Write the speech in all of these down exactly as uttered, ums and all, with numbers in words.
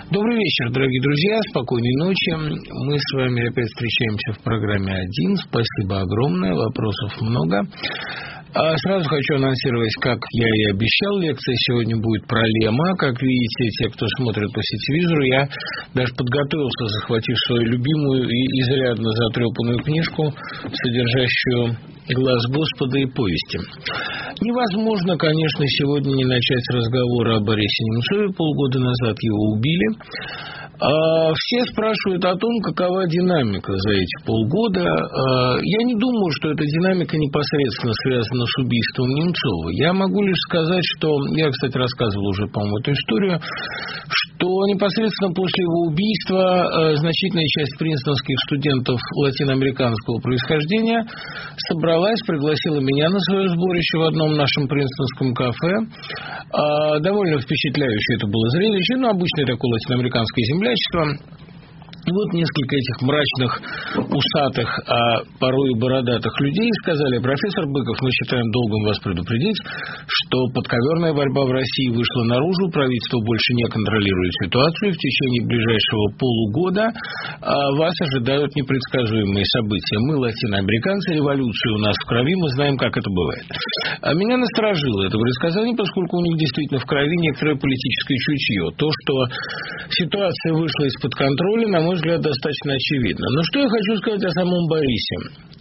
Добрый вечер, дорогие друзья, спокойной ночи. Мы с вами опять встречаемся в программе «Один». Спасибо огромное, вопросов много. А сразу хочу анонсировать, как я и обещал, лекция сегодня будет про Лема. Как видите, те, кто смотрит по сетевизору, я даже подготовился, захватив свою любимую и изрядно затрепанную книжку, содержащую «Глаз Господа» и повести. Невозможно, конечно, сегодня не начать с разговора о Борисе Немцове. Полгода назад его убили. А все спрашивают о том, какова динамика за эти полгода. А я не думаю, что эта динамика непосредственно связана с убийством Немцова. Я могу лишь сказать, что... Я, кстати, рассказывал уже, по-моему, эту историю, что непосредственно после его убийства значительная часть принстонских студентов латиноамериканского происхождения собралась, пригласила меня на свое сборище в одном нашем принстонском кафе. А довольно впечатляющее это было зрелище, ну, обычное такое латиноамериканское землячество. И вот несколько этих мрачных, усатых, а порой и бородатых людей сказали: профессор Быков, мы считаем долгом вас предупредить, что подковерная борьба в России вышла наружу, правительство больше не контролирует ситуацию, в течение ближайшего полугода вас ожидают непредсказуемые события. Мы, латиноамериканцы, революция у нас в крови, мы знаем, как это бывает. А меня насторожило это предсказание, поскольку у них действительно в крови некоторое политическое чутье. То, что ситуация вышла из-под контроля, на мой взгляд, достаточно очевидно. Но что я хочу сказать о самом Борисе?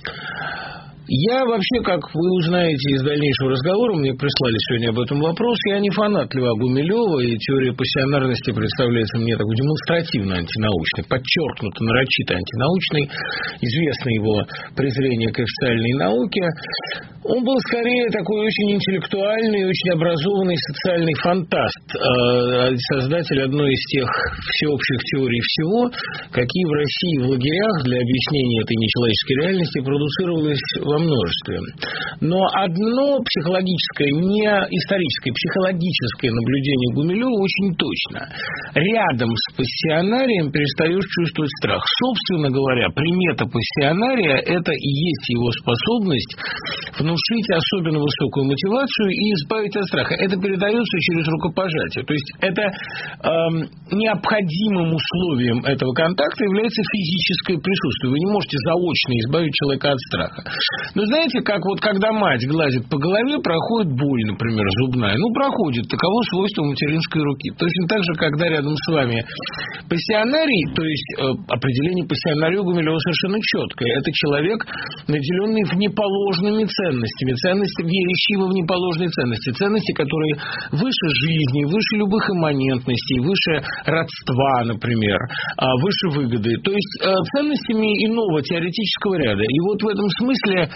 Я вообще, как вы узнаете из дальнейшего разговора, мне прислали сегодня об этом вопрос, я не фанат Льва Гумилева, и теория пассионарности представляется мне такой демонстративно антинаучной, подчеркнуто нарочито антинаучной, известно его презрение к официальной науке. Он был скорее такой очень интеллектуальный, очень образованный социальный фантаст, создатель одной из тех всеобщих теорий всего, какие в России в лагерях для объяснения этой нечеловеческой реальности продуцировались во множестве. Но одно психологическое, не историческое, психологическое наблюдение Гумилева очень точно. Рядом с пассионарием перестаешь чувствовать страх. Собственно говоря, примета пассионария – это и есть его способность внушить особенно высокую мотивацию и избавить от страха. Это передается через рукопожатие. То есть это эм, необходимым условием этого контакта является физическое присутствие. Вы не можете заочно избавить человека от страха. Но знаете, как вот когда мать гладит по голове, проходит боль, например, зубная. Ну, проходит. Таково свойство материнской руки. Точно так же, когда рядом с вами пассионарий, то есть э, определение пассионария Гумилева совершенно четкое. Это человек, наделенный внеположными ценностями. Ценности, верящие во внеположные ценности. Ценности, которые выше жизни, выше любых имманентностей, выше родства, например, выше выгоды. То есть э, ценностями иного теоретического ряда. И вот в этом смысле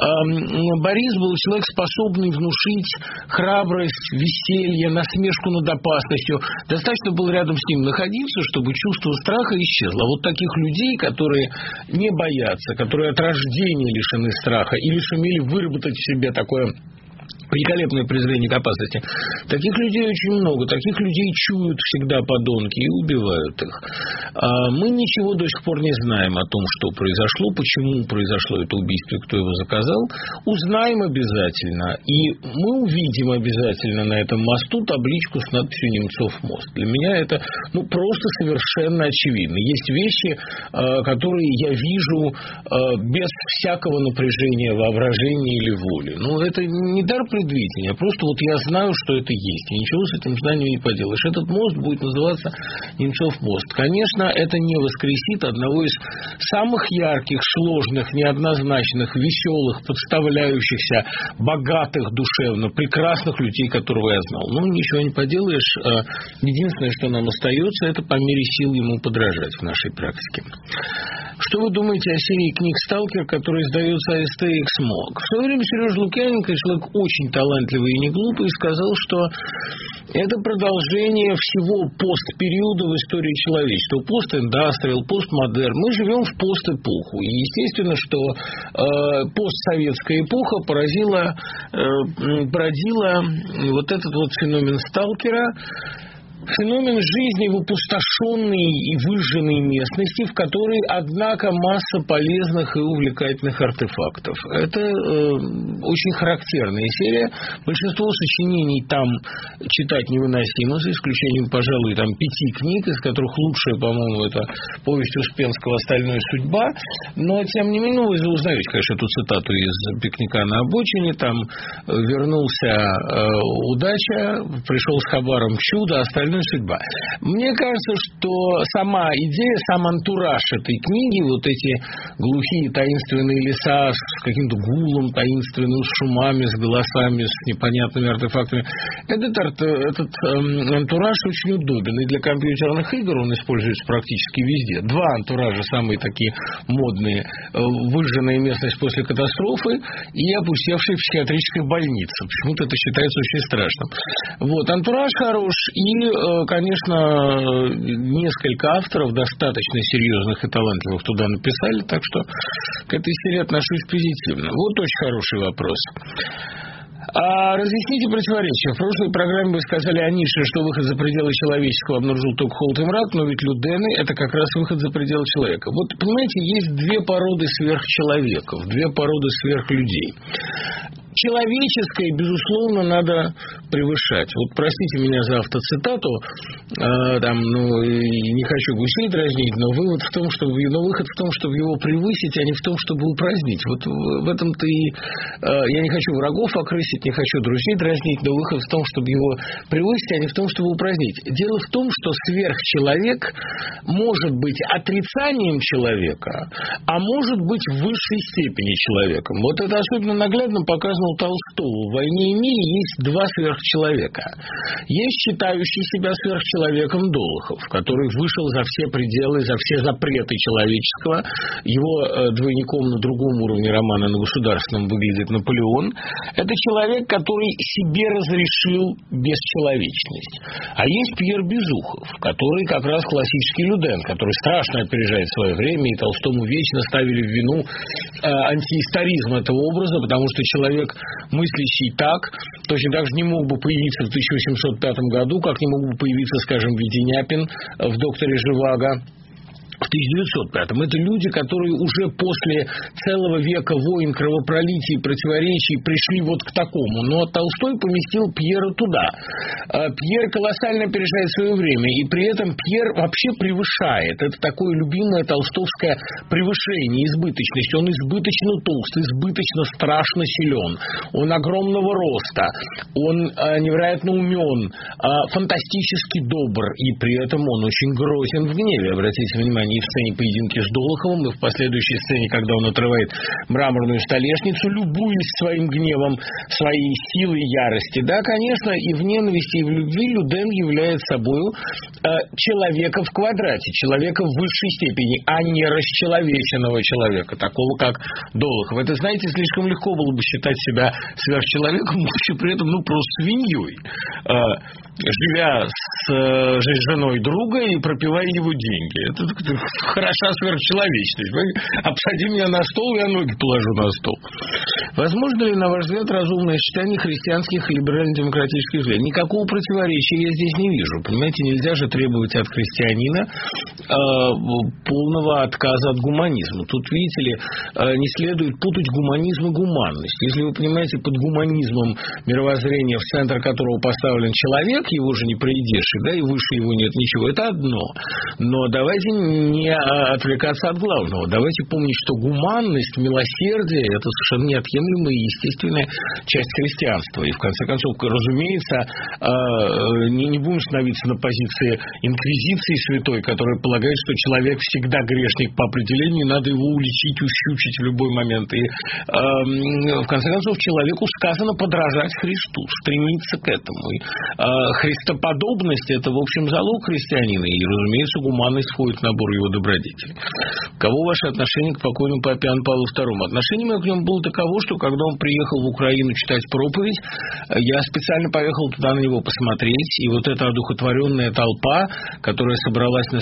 Борис был человек, способный внушить храбрость, веселье, насмешку над опасностью. Достаточно было рядом с ним находиться, чтобы чувство страха исчезло. А вот таких людей, которые не боятся, которые от рождения лишены страха или сумели выработать в себе такое великолепное презрение к опасности. Таких людей очень много. Таких людей чуют всегда подонки и убивают их. А мы ничего до сих пор не знаем о том, что произошло, почему произошло это убийство и кто его заказал. Узнаем обязательно. И мы увидим обязательно на этом мосту табличку с надписью «Немцов мост». Для меня это ну, просто совершенно очевидно. Есть вещи, которые я вижу без всякого напряжения воображения или воли. Но это не дар предвидения. Просто вот я знаю, что это есть. И ничего с этим знанием не поделаешь. Этот мост будет называться Немцов мост. Конечно, это не воскресит одного из самых ярких, сложных, неоднозначных, веселых, подставляющихся, богатых душевно, прекрасных людей, которого я знал. Ну, ничего не поделаешь. Единственное, что нам остается, это по мере сил ему подражать в нашей практике. Что вы думаете о серии книг «Сталкер», которая издается а эс тэ и «Эксмо»? В свое время Сережа Лукьяненко, человек очень талантливый и не глупый, сказал, что это продолжение всего постпериода в истории человечества. Пост-индастриал, постмодерн. Мы живем в пост-эпоху. И естественно, что э, постсоветская эпоха поразила, э, породила вот этот вот феномен сталкера. Феномен жизни в опустошенной и выжженной местности, в которой, однако, масса полезных и увлекательных артефактов. Это э, очень характерная серия. Большинство сочинений там читать невыносимо, за исключением, пожалуй, там пяти книг, из которых лучшая, по-моему, это повесть Успенского «Остальная судьба». Но, тем не менее, вы узнаете, конечно, эту цитату из «Пикника на обочине». Там вернулся э, удача, пришел с хабаром чудо, остальное судьба. Мне кажется, что сама идея, сам антураж этой книги, вот эти глухие таинственные леса с каким-то гулом таинственным, с шумами, с голосами, с непонятными артефактами, этот, этот эм, антураж очень удобен. И для компьютерных игр он используется практически везде. Два антуража самые такие модные. Выжженная местность после катастрофы и опустевшая психиатрическая больница. Почему-то это считается очень страшным. Вот, антураж хорош и, конечно, несколько авторов достаточно серьезных и талантливых туда написали, так что к этой серии отношусь позитивно. Вот очень хороший вопрос. А разъясните противоречия. В прошлой программе вы сказали о Ницше, что выход за пределы человеческого обнаружил только Холод и мрак, но ведь Людены – это как раз выход за пределы человека. Вот, понимаете, есть две породы сверхчеловеков, две породы сверхлюдей. Человеческое, безусловно, надо превышать. Вот простите меня за автоцитату, э, там, ну, не хочу гусей дразнить, но вывод в том, чтобы, но выход в том, чтобы его превысить, а не в том, чтобы упразднить. Вот в, в этом-то и э, я не хочу врагов окрысить, не хочу друзей дразнить, но выход в том, чтобы его превысить, а не в том, чтобы упразднить. Дело в том, что сверхчеловек может быть отрицанием человека, а может быть в высшей степени человеком. Вот это особенно наглядно показано у Толстого. В «Войне и мире» есть два сверхчеловека. Есть считающий себя сверхчеловеком Долохов, который вышел за все пределы, за все запреты человеческого. Его э, двойником на другом уровне романа, на государственном, выглядит Наполеон. Это человек, который себе разрешил бесчеловечность. А есть Пьер Безухов, который как раз классический Люден, который страшно опережает свое время, и Толстому вечно ставили в вину э, антиисторизм этого образа, потому что человек, мыслящий так, точно так же не мог бы появиться в тысяча восемьсот пятом году, как не мог бы появиться, скажем, Веденяпин в «Докторе Живаго» в тысяча девятьсот пятом. Это люди, которые уже после целого века войн, кровопролитий, противоречий пришли вот к такому. Но Толстой поместил Пьера туда. Пьер колоссально опережает свое время, и при этом Пьер вообще превышает. Это такое любимое толстовское превышение, избыточность. Он избыточно толст, избыточно страшно силен. Он огромного роста, он невероятно умен, фантастически добр, и при этом он очень грозен в гневе. Обратите внимание, и в сцене поединки с Долоховым, и в последующей сцене, когда он отрывает мраморную столешницу, любуясь своим гневом, своей силой и ярости. Да, конечно, и в ненависти, и в любви Люден является собою э, человека в квадрате, человека в высшей степени, а не расчеловеченного человека, такого как Долохов. Это, знаете, слишком легко было бы считать себя сверхчеловеком, будучи при этом, ну, просто свиньей, э, живя с э, женой друга и пропивая его деньги. Это хороша сверхчеловечность. Обсади меня на стол, я ноги положу на стол. Возможно ли, на ваш взгляд, разумное сочетание христианских и либерально-демократических взглядов? Никакого противоречия я здесь не вижу. Понимаете, нельзя же требовать от христианина э, полного отказа от гуманизма. Тут, видите ли, э, не следует путать гуманизм и гуманность. Если вы понимаете под гуманизмом мировоззрение, в центр которого поставлен человек, его же не проедешь, да, и выше его нет ничего, это одно. Но давайте не отвлекаться от главного. Давайте помнить, что гуманность, милосердие – это совершенно неотъемлемая и естественная часть христианства. И, в конце концов, разумеется, не, не будем становиться на позиции инквизиции святой, которая полагает, что человек всегда грешник по определению, надо его уличить, ущучить в любой момент. И, в конце концов, человеку сказано подражать Христу, стремиться к этому. И, христоподобность – это, в общем, залог христианина. И, разумеется, гуманность входит в набор его добродетелей. Каково ваше отношение к покойному папе Иоанну Павлу второму? Отношение мое к нему было таково, что когда он приехал в Украину читать проповедь, я специально поехал туда на него посмотреть, и вот эта одухотворенная толпа, которая собралась на стадионе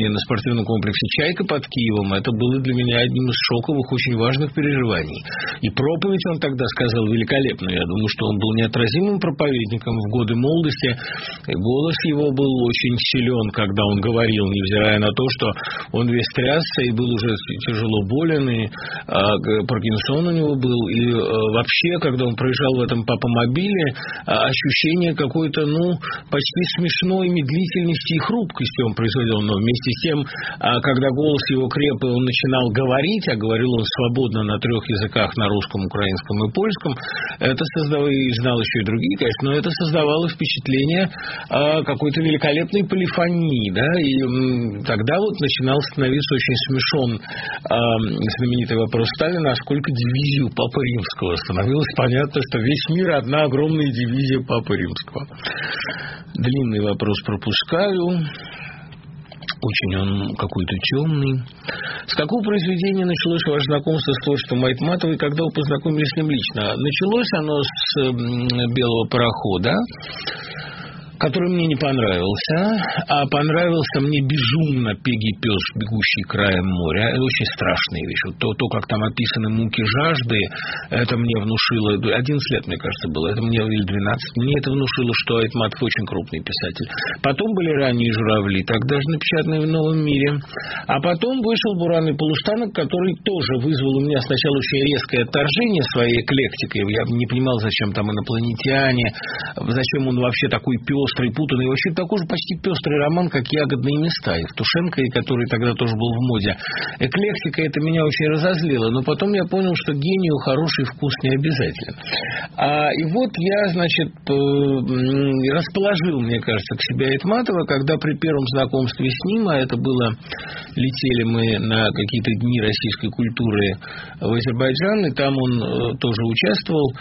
выступление на спортивном комплексе «Чайка» под Киевом, это было для меня одним из шоковых, очень важных переживаний. И проповедь он тогда сказал великолепную. Я думаю, что он был неотразимым проповедником в годы молодости. И голос его был очень силен, когда он говорил, невзирая на то, что он весь трясся и был уже тяжело болен, и а, Паркинсон у него был. И а, вообще, когда он проезжал в этом папомобиле, а, ощущение какой-то, ну, почти смешной медлительности и хрупкости он производил. Но вместе с тем, а, когда голос его креп, и он начинал говорить, а говорил он свободно на трех языках, на русском, украинском и польском, это создавало, и знал еще и другие, конечно, но это создавало впечатление а, какой-то великолепной полифонии, да, и м, тогда вот начинал становиться очень смешон а, знаменитый вопрос Сталина, а сколько дивизий у Папы Римского? Становилось понятно, что весь мир одна огромная дивизия Папы Римского. Длинный вопрос пропускаю. Очень он какой-то темный. С какого произведения началось ваше знакомство с творчеством Айтматовой, когда вы познакомились с ним лично? Началось оно с «Белого парохода», который мне не понравился, а понравился мне безумно «Пегий пес, бегущий краем моря». Это очень страшная вещь. Вот то, то, как там описаны муки жажды, это мне внушило... одиннадцать лет, мне кажется, было. Это мне, или двенадцать. Мне это внушило, что Айтматов очень крупный писатель. Потом были ранние «Журавли», так даже напечатанные в «Новом мире». А потом вышел «Буран и полустанок», который тоже вызвал у меня сначала очень резкое отторжение своей эклектикой. Я не понимал, зачем там инопланетяне, зачем он вообще такой пес, пестрый, путанный, вообще такой же почти пестрый роман, как «Ягодные места» Евтушенко, который тогда тоже был в моде. Эклектика это меня очень разозлила, но потом я понял, что гению хороший вкус не обязательно. А, и вот я, значит, расположил, мне кажется, к себе Айтматова, когда при первом знакомстве с ним, а это было, летели мы на какие-то дни российской культуры в Азербайджан, и там он тоже участвовал,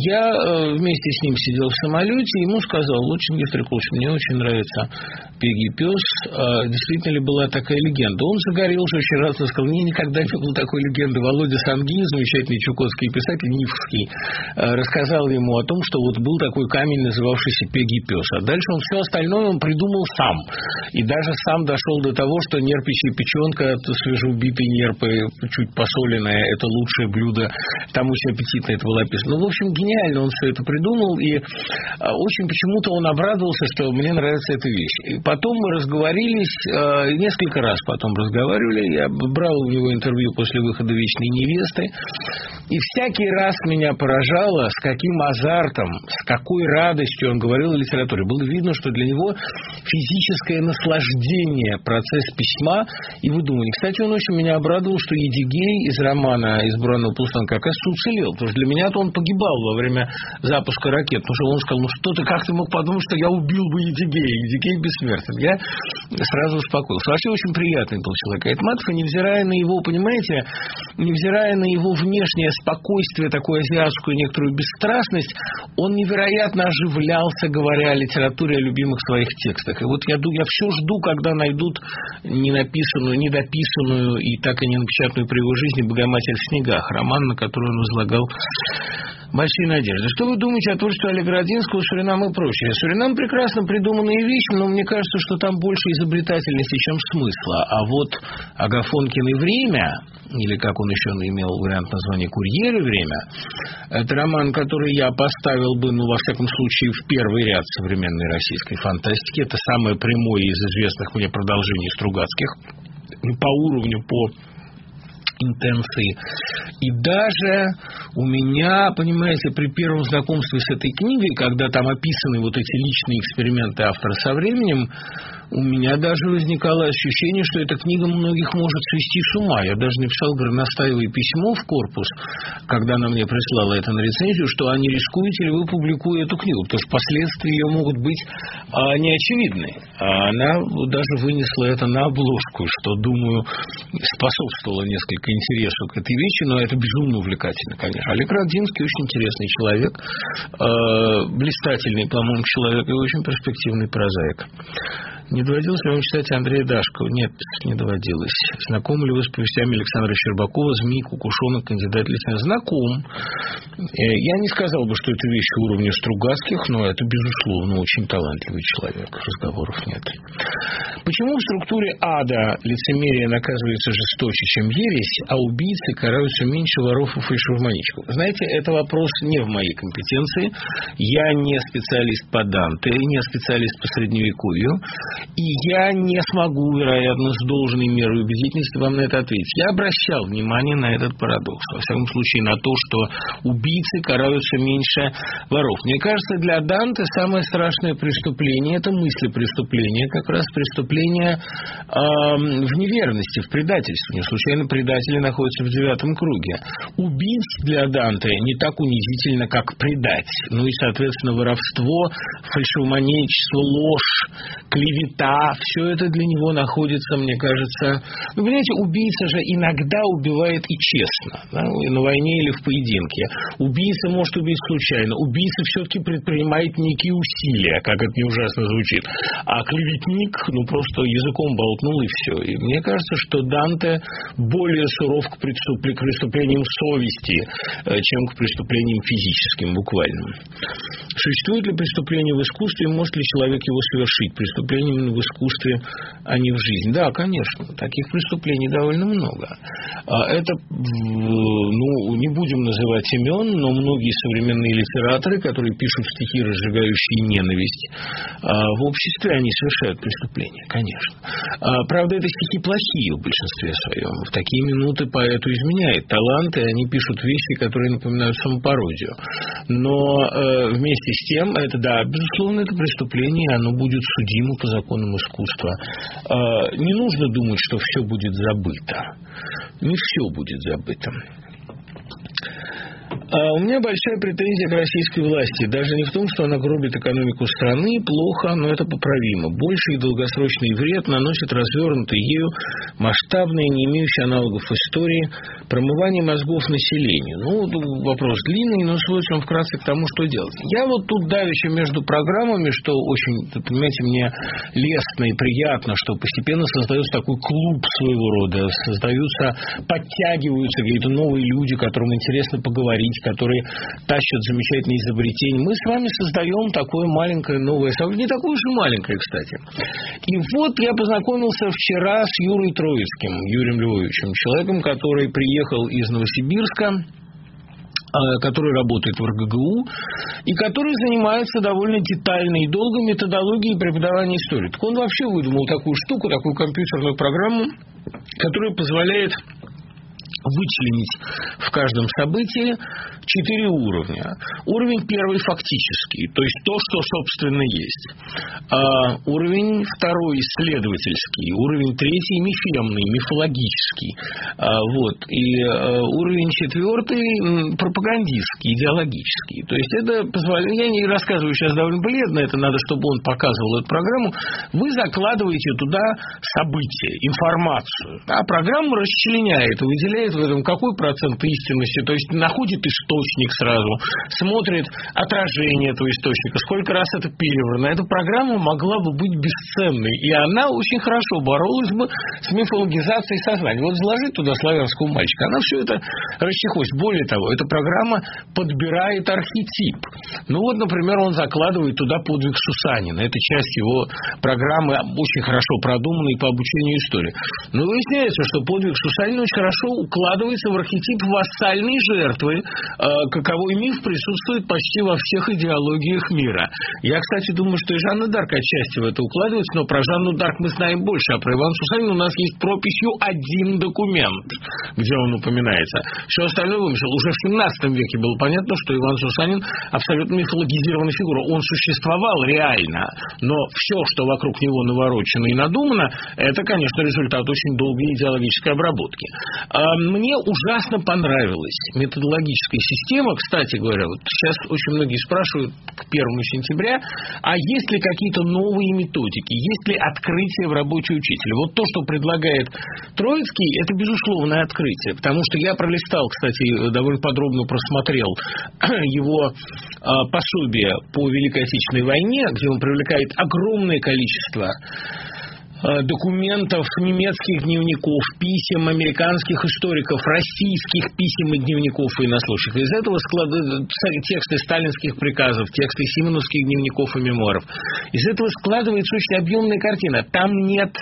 я вместе с ним сидел в самолете, и ему сказал: «Лучин Виктор Николаевич, мне очень нравится «Пегий пес». А действительно ли была такая легенда? Он загорелся очень радостно, сказал: «Мне никогда не было такой легенды». Володя Сангин, замечательный чукотский писатель, Нивский, рассказал ему о том, что вот был такой камень, называвшийся «Пегий пес». А дальше он все остальное он придумал сам. И даже сам дошел до того, что нерпичья печенка, свежеубитый нерп, чуть посоленная, это лучшее блюдо. Там очень аппетитно это было описано. Ну, в общем, гениально он все это придумал. И очень почему-то он обрадовался, что мне нравится эта вещь. И потом мы разговорились, несколько раз потом разговаривали. Я брал у него интервью после выхода «Вечной невесты». И всякий раз меня поражало, с каким азартом, с какой радостью он говорил о литературе. Было видно, что для него физическое наслаждение, процесс письма и выдумывания. Кстати, он очень меня обрадовал, что Едигей из романа «Из Буранного полустанка» оказывается уцелел. Потому что для меня-то он погибал во время запуска ракет. Потому что он сказал: «Ну что ты, как ты мог подумать, что я убил бы Едигея? Едигей бессмертен». Я сразу успокоился. Вообще очень приятный был человек Айтматов, и невзирая на его, понимаете, невзирая на его внешнее спокойствие, такую азиатскую некоторую бесстрастность, он невероятно оживлялся, говоря о литературе, о любимых своих текстах. И вот я, я все жду, когда найдут ненаписанную, недописанную и так и не напечатанную при его жизни «Богоматерь в снегах», роман, на который он возлагал большие надежды. Что вы думаете о творчестве Олега Родзинского, Суринам и прочее? Суринам прекрасно придуманная вещь, но мне кажется, что там больше изобретательности, чем смысла. А вот Агафонкин и «Время», или как он еще имел вариант названия «Курьеры время», это роман, который я поставил бы, ну, во всяком случае, в первый ряд современной российской фантастики. Это самое прямое из известных мне продолжений Стругацких по уровню, по интенции. И даже у меня, понимаете, при первом знакомстве с этой книгой, когда там описаны вот эти личные эксперименты автора со временем, у меня даже возникало ощущение, что эта книга многих может свести с ума. Я даже написал горностаевое письмо в корпус, когда она мне прислала это на рецензию, что а не рискуете ли вы, публикуя эту книгу, потому что последствия ее могут быть а, неочевидны. А она даже вынесла это на обложку, что, думаю, способствовало несколько интересу к этой вещи, но это безумно увлекательно, конечно. Олег Родзинский очень интересный человек, э, блистательный, по-моему, человек и очень перспективный прозаик. Не доводилось ли вам читать Андрея Дашкова? Нет, не доводилось. Знакомы ли вы с повестями Александра Щербакова «Змей, Кукушонок, кандидат в лейтенанты»? Знаком. Я не сказал бы, что это вещи уровня Стругацких, но это, безусловно, очень талантливый человек. Разговоров нет. Почему в структуре ада лицемерие наказывается жесточе, чем ересь, а убийцы караются меньше воров и фальшивомонетчиков? Знаете, это вопрос не в моей компетенции. Я не специалист по Данте, не специалист по Средневековью, и я не смогу, вероятно, с должной мерой убедительности вам на это ответить. Я обращал внимание на этот парадокс. Во всяком случае, на то, что убийцы караются меньше воров. Мне кажется, для Данте самое страшное преступление – это мысли преступления, как раз преступление э, в неверности, в предательстве. Не случайно предатели находятся в девятом круге. Убить для Данте не так унизительно, как предать. Ну и, соответственно, воровство, фальшивомонетчество, ложь, клевета – все это для него находится, мне кажется... Вы понимаете, убийца же иногда убивает и честно, да, на войне или в поединке. Убийца может убить случайно. Убийца все-таки предпринимает некие усилия, как это не ужасно звучит. А клеветник, ну, просто языком болтнул и все. И мне кажется, что Данте более суров к преступлениям совести, чем к преступлениям физическим, буквально. Существует ли преступление в искусстве, и может ли человек его совершить? Преступление именно в искусстве, а не в жизни. Да, конечно, таких преступлений довольно много. Это, ну, не будем называть имен, но многие современные литераторы, которые пишут стихи, разжигающие ненависть, в обществе они совершают преступления, конечно. Правда, это стихи плохие в большинстве своем. В такие минуты поэту изменяет талант, и они пишут вещи, которые напоминают самопародию. Но вместе с тем, это, да, безусловно, это преступление, и оно будет судимо по законам искусства. Не нужно думать, что все будет забыто. Не все будет забыто. У меня большая претензия к российской власти. Даже не в том, что она гробит экономику страны, плохо, но это поправимо. Больший и долгосрочный вред наносит развернутый ею, масштабное, не имеющее аналогов в истории, промывание мозгов населению. Ну, вопрос длинный, но сводится он вкратце к тому, что делать. Я вот тут давеча между программами, что очень, понимаете, мне лестно и приятно, что постепенно создается такой клуб своего рода, создаются, подтягиваются какие-то новые люди, которым интересно поговорить, которые тащат замечательные изобретения. Мы с вами создаем такое маленькое новое сообщество, не такое уж и маленькое, кстати. И вот я познакомился вчера с Юрой Троицким, Юрием Львовичем, человеком, который приехал из Новосибирска, который работает в эр гэ гэ у и который занимается довольно детальной и долгой методологией преподавания истории. Так он вообще выдумал такую штуку, такую компьютерную программу, которая позволяет вычленить в каждом событии четыре уровня. Уровень первый фактический, то есть то, что собственно есть. А, уровень второй исследовательский, уровень третий мифемный, мифологический. А, вот. И а, уровень четвертый пропагандистский, идеологический. То есть это позволяет, я не рассказываю сейчас довольно бледно, это надо, чтобы он показывал эту программу. Вы закладываете туда события, информацию. А программа расчленяет, выделяет в этом какой процент истинности, то есть находит источник сразу, смотрит отражение этого источника, сколько раз это переврано. Эта программа могла бы быть бесценной, и она очень хорошо боролась бы с мифологизацией сознания. Вот заложить туда славянского мальчика, она все это расчехлось. Более того, эта программа подбирает архетип. Ну вот, например, он закладывает туда подвиг Сусанина. Это часть его программы, очень хорошо продуманной по обучению истории. Но выясняется, что подвиг Сусанина очень хорошо укладывается в архетип вассальной жертвы, каковой миф присутствует почти во всех идеологиях мира. Я, кстати, думаю, что и Жанна Дарк отчасти в это укладывается, но про Жанну Дарк мы знаем больше, а про Ивана Сусанина у нас есть прописью один документ, где он упоминается. Все остальное вымысел. Уже в семнадцатом веке было понятно, что Иван Сусанин абсолютно мифологизированная фигура. Он существовал реально, но все, что вокруг него наворочено и надумано, это, конечно, результат очень долгой идеологической обработки. Мне ужасно понравилась методологическая система. Кстати говоря, вот сейчас очень многие спрашивают к первому сентября, а есть ли какие-то новые методики, есть ли открытие в работе учителя? Вот то, что предлагает Троицкий, это безусловное открытие, потому что я пролистал, кстати, довольно подробно просмотрел его пособие по Великой Отечественной войне, где он привлекает огромное количество документов, немецких дневников, писем американских историков, российских писем и дневников военнослужащих. Из этого складывают тексты сталинских приказов, тексты симоновских дневников и мемуаров. Из этого складывается очень объемная картина. Там нет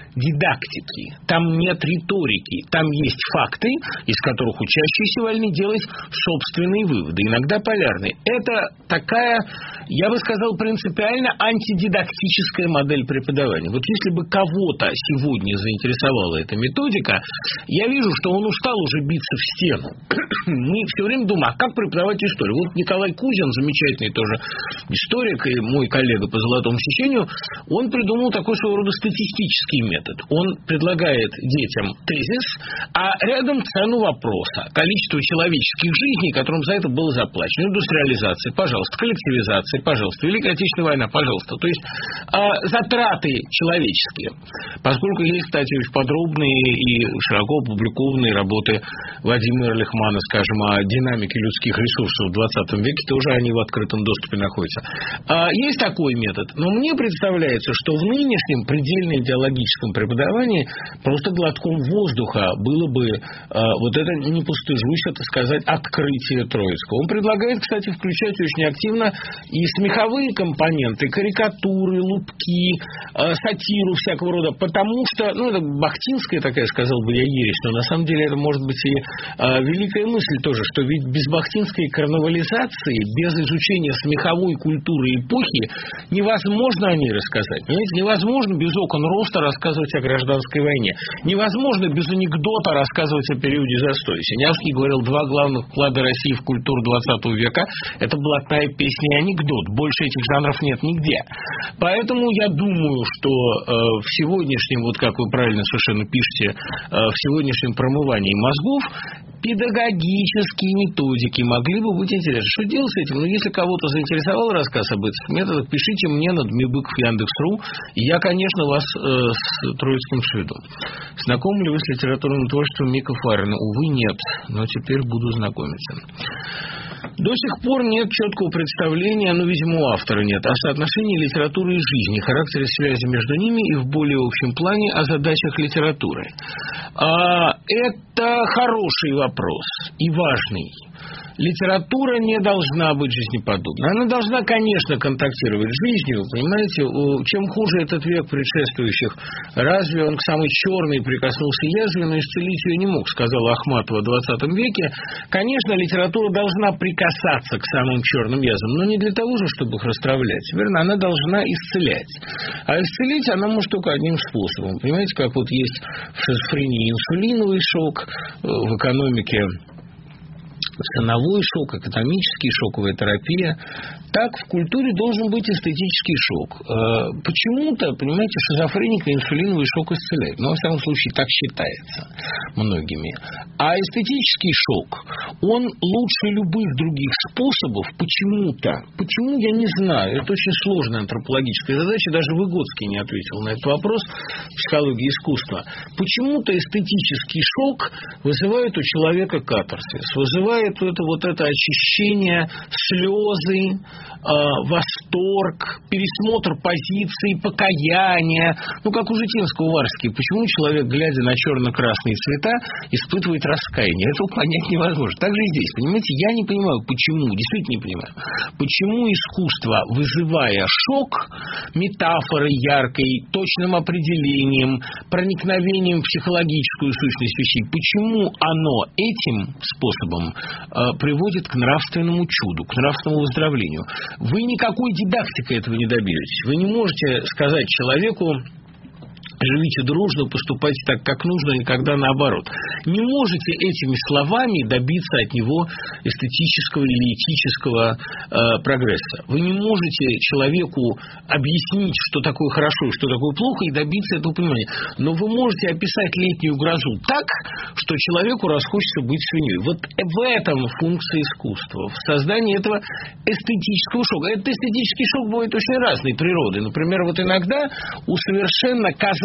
дидактики, там нет риторики, там есть факты, из которых учащиеся вольны делать собственные выводы, иногда полярные. Это такая, я бы сказал, принципиально антидидактическая модель преподавания. Вот если бы кого-то сегодня заинтересовала эта методика, я вижу, что он устал уже биться в стену. Мы все время думаем, а как преподавать историю? Вот Николай Кузин, замечательный тоже историк и мой коллега по золотому сечению, он придумал такой своего рода статистический метод. Он предлагает детям тезис, а рядом цену вопроса. Количество человеческих жизней, которым за это было заплачено. Индустриализация, пожалуйста. Коллективизация, пожалуйста. Великая Отечественная война, пожалуйста. То есть а, затраты человеческие. Поскольку есть, кстати, очень подробные и широко опубликованные работы Владимира Лихмана, скажем, о динамике людских ресурсов в двадцатом веке, тоже они в открытом доступе находятся. А, есть такой метод, но мне представляется, что в нынешнем предельно идеологическом преподавании просто глотком воздуха было бы а, вот это, не постыжусь это сказать, открытие Троицкого. Он предлагает, кстати, включать очень активно и смеховые компоненты, карикатуры, лупки, а, сатиру всякого рода, потому что, ну, это бахтинская такая, сказал бы я, ересь, но на самом деле это может быть и а, великая мысль тоже, что ведь без бахтинской карнавализации, без изучения смеховой культуры эпохи невозможно о ней рассказать. Понимаете, невозможно без окон роста рассказывать о гражданской войне. Невозможно без анекдота рассказывать о периоде застоя. Синявский говорил, два главных вклада России в культуру двадцатого века – это блатная песня и анекдот. Больше этих жанров нет нигде. Поэтому я думаю, что э, в сегодняшнем, вот как вы правильно совершенно пишете, э, в сегодняшнем промывании мозгов педагогические методики могли бы быть интересны. Что делать с этим? Ну, если кого-то заинтересовал рассказ об этих методах, пишите мне на Дмибыков Яндекс.ру, и я, конечно, вас э, с Троицким сведу. Знакомы ли вы с литературным творчеством Мика Фарина? Увы, нет, но теперь буду знакомиться. До сих пор нет четкого представления, но, видимо, у автора нет, о соотношении литературы и жизни, характере связи между ними и в более общем плане о задачах литературы. А, это хороший вопрос и важный. Литература не должна быть жизнеподобной. Она должна, конечно, контактировать с жизнью, понимаете? Чем хуже этот век предшествующих, разве он к самой черной прикоснулся язве, но исцелить ее не мог, сказала Ахматова в двадцатом веке. Конечно, литература должна прикасаться к самым черным язвам, но не для того же, чтобы их расстравлять. Верно, она должна исцелять. А исцелить она может только одним способом. Понимаете, как вот есть в шизофрении инсулиновый шок, в экономике ценовой шок, экономический, шоковая терапия. Так в культуре должен быть эстетический шок. Почему-то, понимаете, шизофреника инсулиновый шок исцеляет. Но, во всяком случае, так считается многими. А эстетический шок, он лучше любых других способов почему-то. Почему, я не знаю. Это очень сложная антропологическая задача. Даже Выгодский не ответил на этот вопрос в психологии искусства. Почему-то эстетический шок вызывает у человека катарсис. Вызывает это, вот это очищение, слезы, э, восторг, пересмотр позиций, покаяние. Ну, как у Житинского, Варский. Почему человек, глядя на черно-красные цвета, испытывает раскаяние? Этого понять невозможно. Так же и здесь. Понимаете, я не понимаю, почему, действительно не понимаю, почему искусство, вызывая шок, метафорой яркой, точным определением, проникновением в психологическую сущность вещей, почему оно этим способом приводит к нравственному чуду, к нравственному выздоровлению. Вы никакой дидактикой этого не добьетесь. Вы не можете сказать человеку: живите дружно, поступайте так, как нужно, и когда наоборот. Не можете этими словами добиться от него эстетического или этического э, прогресса. Вы не можете человеку объяснить, что такое хорошо и что такое плохо, и добиться этого понимания. Но вы можете описать летнюю грозу так, что человеку расхочется быть свиньей. Вот в этом функция искусства, в создании этого эстетического шока. Этот эстетический шок бывает очень разной природы. Например, вот иногда у совершенно казалось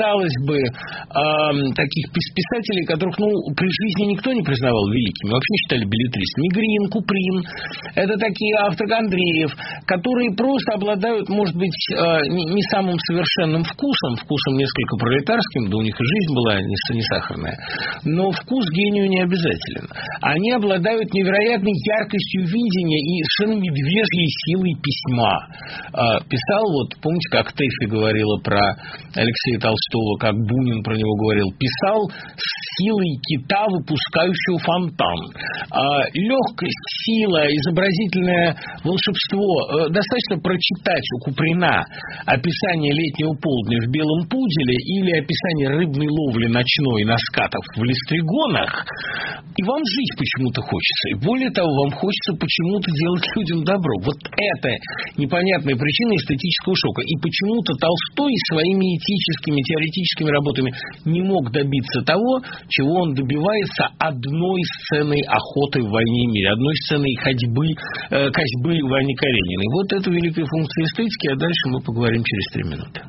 казалось бы, э, таких писателей, которых, ну, при жизни никто не признавал великими, вообще считали беллетристами. Грин, Куприн, это такие авторы, Андреев, которые просто обладают, может быть, э, не, не самым совершенным вкусом, вкусом несколько пролетарским, да у них и жизнь была не, не сахарная, но вкус гению не обязателен. Они обладают невероятной яркостью видения и совершенно медвежьей силой письма. Э, писал, вот, помните, как Тэффи говорила про Алексея Толстого, как Бунин про него говорил, писал с силой кита, выпускающего фонтан. Э, легкость, сила, изобразительное волшебство. Достаточно прочитать у Куприна описание летнего полдня в Белом Пуделе или описание рыбной ловли ночной на скатах в Листригонах, и вам жить почему-то хочется. И более того, вам хочется почему-то делать людям добро. Вот это непонятная причина эстетического шока. И почему-то Толстой своими этическими, теоретическими работами не мог добиться того, чего он добивается одной сценой охоты в «Войне и мире», одной сценой ходьбы, э, косьбы в Анне Карениной. Вот это великая функция эстетики, а дальше мы поговорим через три минуты.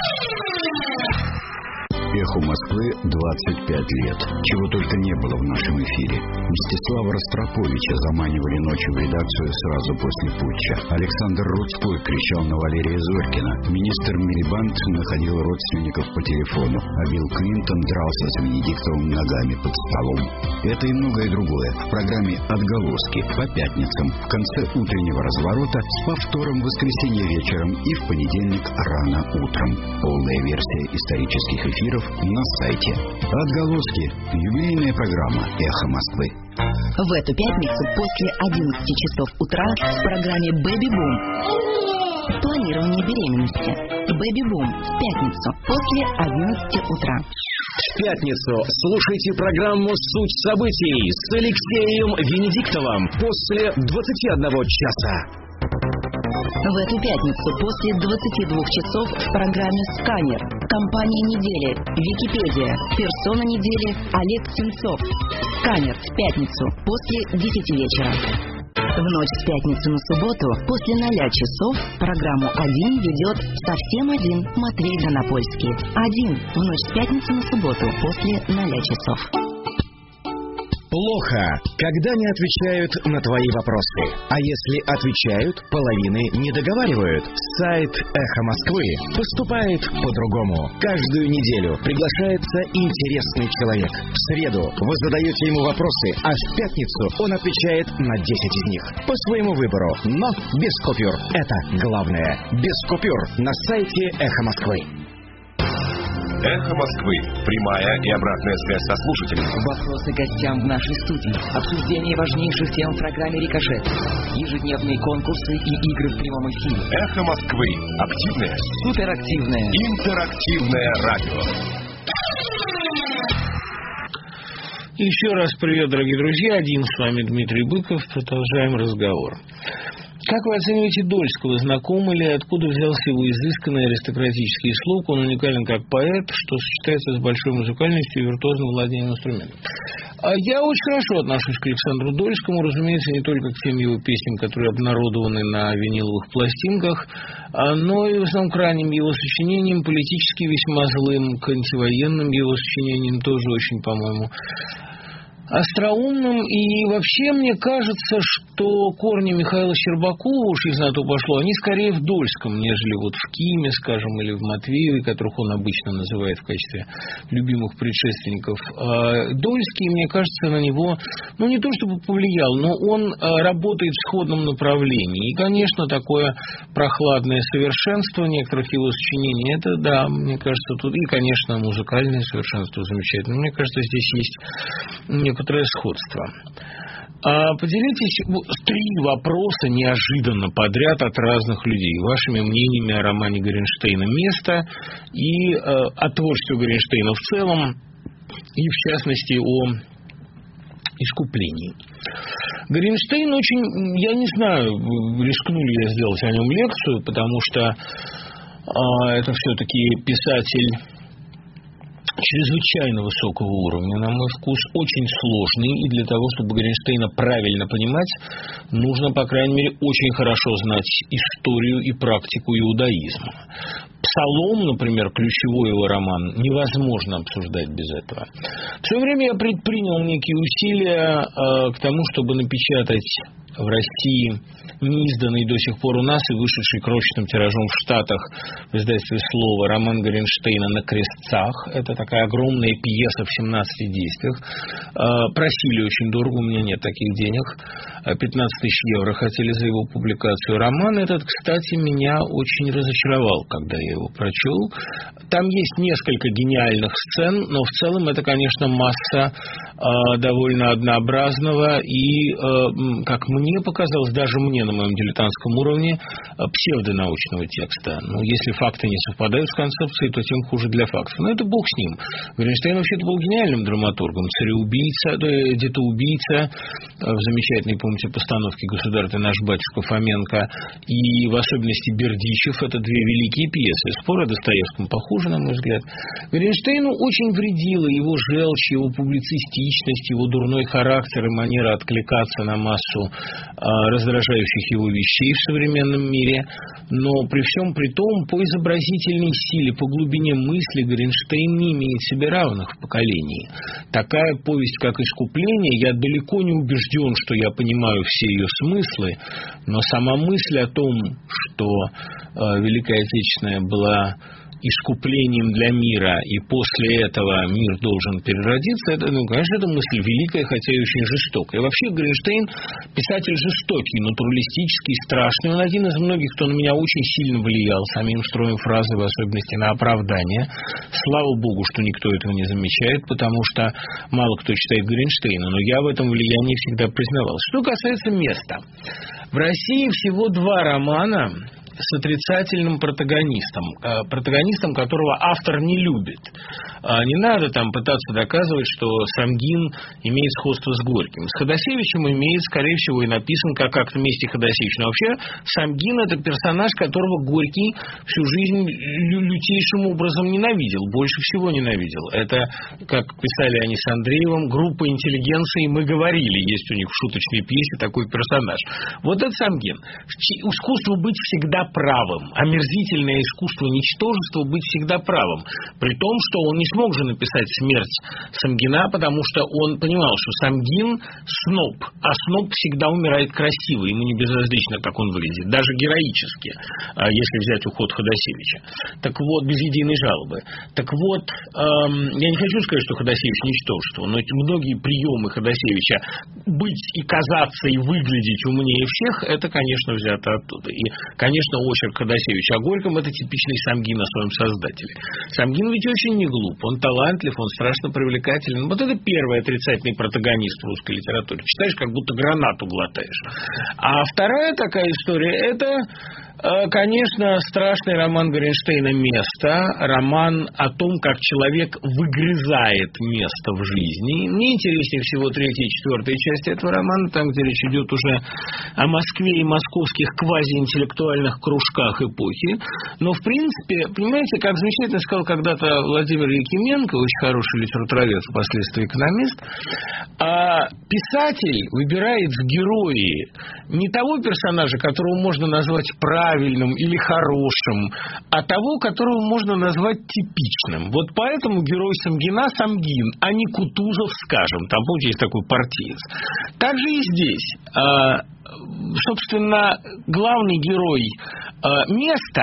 Эхо Москвы двадцать пять лет. Чего только не было в нашем эфире. Мстислава Ростроповича заманивали ночью в редакцию сразу после путча. Александр Рудской кричал на Валерия Зорькина. Министр Милибанд находил родственников по телефону. А Билл Клинтон дрался с Венедиктовым ногами под столом. Это и многое другое в программе «Отголоски» по пятницам в конце утреннего разворота, с повтором в воскресенье вечером и в понедельник рано утром. Полная версия исторических эфиров на сайте. «Отголоски» – юбилейная программа «Эхо Москвы». В эту пятницу после одиннадцати часов утра в программе «Бэби Бум» планирование беременности. «Бэби Бум» в пятницу после одиннадцати утра. В пятницу слушайте программу «Суть событий» с Алексеем Венедиктовым после двадцати одного часа. В эту пятницу после двадцати двух часов в программе «Сканер». Компания недели, Википедия, персона недели Олег Сенцов. «Сканер» в пятницу после десяти вечера. В ночь с пятницы на субботу после ноля часов программу «Один» ведет совсем один Матвей Донопольский. «Один» в ночь с пятницы на субботу после ноля часов. Плохо, когда не отвечают на твои вопросы. А если отвечают, половины не договаривают. Сайт «Эхо Москвы» поступает по-другому. Каждую неделю приглашается интересный человек. В среду вы задаете ему вопросы, а в пятницу он отвечает на десять из них. По своему выбору, но без купюр. Это главное. Без купюр на сайте «Эхо Москвы». Эхо Москвы. Прямая и обратная связь со слушателями. Вопросы гостям в нашей студии. Обсуждение важнейших тем в программе «Рикошет». Ежедневные конкурсы и игры в прямом эфире. Эхо Москвы. Активное, суперактивное, интерактивное радио. Еще раз привет, дорогие друзья. Один с вами Дмитрий Быков. Продолжаем разговор. Как вы оцениваете Дольского? Знакомы ли, откуда взялся его изысканный аристократический слог? Он уникален как поэт, что сочетается с большой музыкальностью и виртуозным владением инструментом. Я очень хорошо отношусь к Александру Дольскому, разумеется, не только к тем его песням, которые обнародованы на виниловых пластинках, но и в основном к ранним его сочинениям, политически весьма злым, к антивоенным его сочинениям тоже очень, по-моему, остроумным. И вообще мне кажется, что корни Михаила Щербакова, уж если на то пошло, они скорее в Дольском, нежели вот в Киме, скажем, или в Матвееве, которых он обычно называет в качестве любимых предшественников. Дольский, мне кажется, на него, ну не то чтобы повлиял, но он работает в сходном направлении. И, конечно, такое прохладное совершенство некоторых его сочинений, это, да, мне кажется, тут, и, конечно, музыкальное совершенство замечательно. Мне кажется, здесь есть некоторое сходство. А поделитесь три вопроса неожиданно подряд от разных людей. Вашими мнениями о романе Горенштейна «Место» и э, о творчестве Горенштейна в целом, и в частности о искуплении. Горенштейн очень, я не знаю, рискну ли я сделать о нем лекцию, потому что э, это все-таки писатель чрезвычайно высокого уровня, на мой вкус, очень сложный, и для того, чтобы Горенштейна правильно понимать, нужно, по крайней мере, очень хорошо знать историю и практику иудаизма. «Псалом», например, ключевой его роман, невозможно обсуждать без этого. В свое время я предпринял некие усилия э, к тому, чтобы напечатать в России неизданный до сих пор у нас и вышедший крошечным тиражом в Штатах в издательстве «Слово» роман Горенштейна «На крестцах». Это такая огромная пьеса в семнадцати действиях. Просили очень дорого, у меня нет таких денег. пятнадцать тысяч евро хотели за его публикацию. Роман этот, кстати, меня очень разочаровал, когда я его прочел. Там есть несколько гениальных сцен, но в целом это, конечно, масса э, довольно однообразного и, э, как мне показалось, даже мне на моем дилетантском уровне, э, псевдонаучного текста. Ну, если факты не совпадают с концепцией, то тем хуже для фактов. Но это бог с ним. Горенштейн вообще-то был гениальным драматургом. «Цареубийца», э, «Детоубийца», э, в замечательной, помните, постановке «Государь, ты наш батюшка» Фоменко, и в особенности «Бердичев» — это две великие пьесы. Спор о Достоевском похуже, на мой взгляд. Горенштейну очень вредила его желчь, его публицистичность, его дурной характер и манера откликаться на массу э, раздражающих его вещей в современном мире. Но при всем при том, по изобразительной силе, по глубине мысли Горенштейн не имеет себе равных в поколении. Такая повесть, как «Искупление», я далеко не убежден, что я понимаю все ее смыслы, но сама мысль о том, что э, Великая Отечественная была искуплением для мира, и после этого мир должен переродиться, это, ну, конечно, это мысль великая, хотя и очень жестокая. И вообще Горенштейн писатель жестокий, натуралистический, страшный. Он один из многих, кто на меня очень сильно влиял самим строем фразы, в особенности на оправдание. Слава богу, что никто этого не замечает, потому что мало кто читает Горенштейна, но я в этом влиянии всегда признавался. Что касается места. В России всего два романа с отрицательным протагонистом, протагонистом, которого автор не любит. Не надо там пытаться доказывать, что Самгин имеет сходство с Горьким. С Ходосевичем имеет, скорее всего, и написан как акт мести Ходосевича. Но вообще Самгин — это персонаж, которого Горький всю жизнь лютейшим образом ненавидел, больше всего ненавидел. Это, как писали они с Андреевым, группа интеллигенции «Мы говорили». Есть у них в шуточной пьесе такой персонаж. Вот это Самгин. Искусство быть всегда правым. Омерзительное искусство ничтожества быть всегда правым. При том, что он не смог же написать «Смерть Самгина», потому что он понимал, что Самгин сноб, а сноб всегда умирает красиво, ему не безразлично, как он выглядит, даже героически, если взять уход Ходосевича. Так вот, без единой жалобы. Так вот, эм, я не хочу сказать, что Ходосевич ничтожество, но многие приемы Ходосевича быть и казаться, и выглядеть умнее всех, это, конечно, взято оттуда. И, конечно, очерк Ходосевича о Горьком — это типичный Самгин о своем создателе. Самгин ведь очень не глуп, он талантлив, он страшно привлекателен. Вот это первый отрицательный протагонист в русской литературе. Читаешь, как будто гранату глотаешь. А вторая такая история — это, конечно, страшный роман Горенштейна «Место», роман о том, как человек выгрызает место в жизни. Мне интереснее всего третья и четвертая часть этого романа, там, где речь идет уже о Москве и московских квазиинтеллектуальных кружках эпохи. Но, в принципе, понимаете, как замечательно сказал когда-то Владимир Якименко, очень хороший литературовед, впоследствии экономист, писатель выбирает в герои не того персонажа, которого можно назвать правильным или хорошим, а того, которого можно назвать типичным. Вот поэтому герой Самгина — Самгин, а не Кутузов, скажем. Там, помните, есть такой партиец. Так же и здесь. Собственно, главный герой «Места»,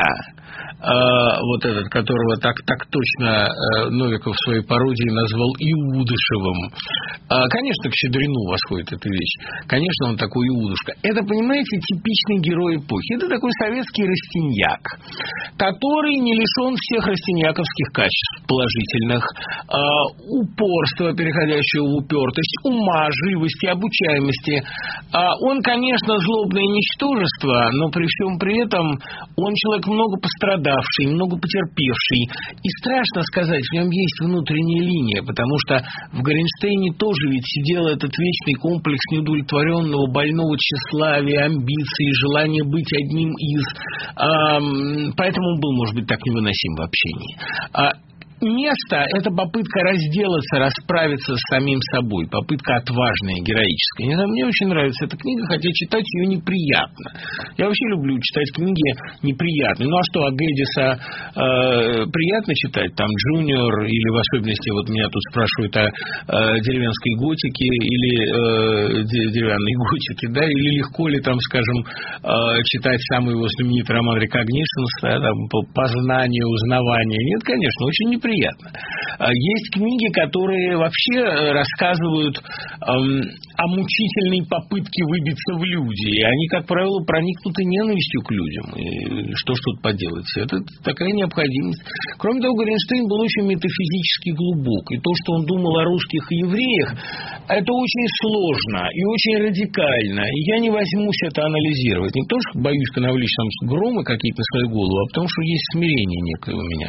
вот этот, которого так, так точно Новиков в своей пародии назвал Иудышевым. Конечно, к Щедрину восходит эта вещь. Конечно, он такой Иудушка. Это, понимаете, типичный герой эпохи. Это такой советский Растиньяк, который не лишен всех растиньяковских качеств положительных. Упорства, переходящего в упертость, ума, живости, обучаемости. Он, конечно, злобное ничтожество, но при всем при этом он человек много пострадавший, много потерпевший. И страшно сказать, в нем есть внутренняя линия, потому что в Горенштейне тоже ведь сидел этот вечный комплекс неудовлетворенного, больного тщеславия, амбиций, желания быть одним из... Поэтому он был, может быть, так невыносим в общении. место – это попытка разделаться, расправиться с самим собой, попытка отважная, героическая. Не знаю, мне очень нравится эта книга, хотя читать ее неприятно. Я вообще люблю читать книги неприятные. Ну а что, а Гэддиса э, приятно читать? Там «Джуниор» или в особенности, вот меня тут спрашивают о э, деревенской готике или э, деревянной готике, да, или легко ли там, скажем, э, читать самый его знаменитый роман «Recognitions», да, там, «Познание, узнавание». Нет, конечно, очень неприятно. Приятно. Есть книги, которые вообще рассказывают эм, о мучительной попытке выбиться в люди. И они, как правило, проникнуты ненавистью к людям. И что ж тут поделать? Это такая необходимость. Кроме того, Горенштейн был очень метафизически глубок. И то, что он думал о русских и евреях, это очень сложно и очень радикально. И я не возьмусь это анализировать. Не потому, что боюсь навлечь там громы какие-то на свою голову, а потому, что есть смирение некое у меня.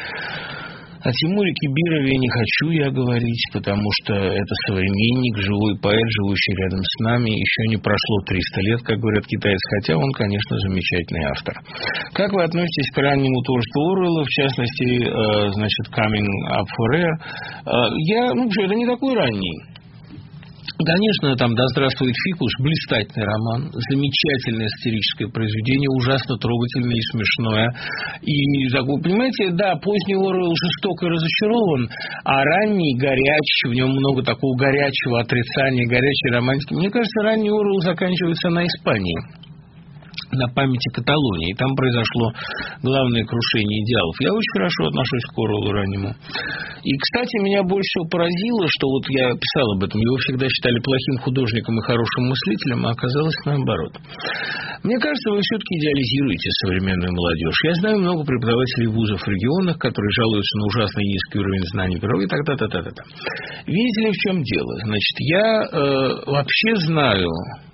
О Тимуре Кибирове не хочу я говорить, потому что это современник, живой поэт, живущий рядом с нами. Еще не прошло триста лет, как говорят китайцы, хотя он, конечно, замечательный автор. Как вы относитесь к раннему творчеству Оруэлла, в частности, э, значит, «Coming Up for Air»? Э, я, ну, что, это не такой ранний. Конечно, там «Да здравствует фикус», блистательный роман, замечательное сатирическое произведение, ужасно трогательное и смешное. И, понимаете, да, поздний Оруэлл жесток и разочарован, а ранний горячий, в нем много такого горячего отрицания, горячей романтики. Мне кажется, ранний Оруэлл заканчивается на Испании, на памяти Каталонии. И там произошло главное крушение идеалов. Я очень хорошо отношусь к Оруэллу раннему. И, кстати, меня больше всего поразило, что вот я писал об этом, его всегда считали плохим художником и хорошим мыслителем, а оказалось наоборот. Мне кажется, вы все-таки идеализируете современную молодежь. Я знаю много преподавателей вузов в регионах, которые жалуются на ужасно низкий уровень знаний природы и так-та-та-та-та. Видите ли, в чем дело? Значит, я э, вообще знаю...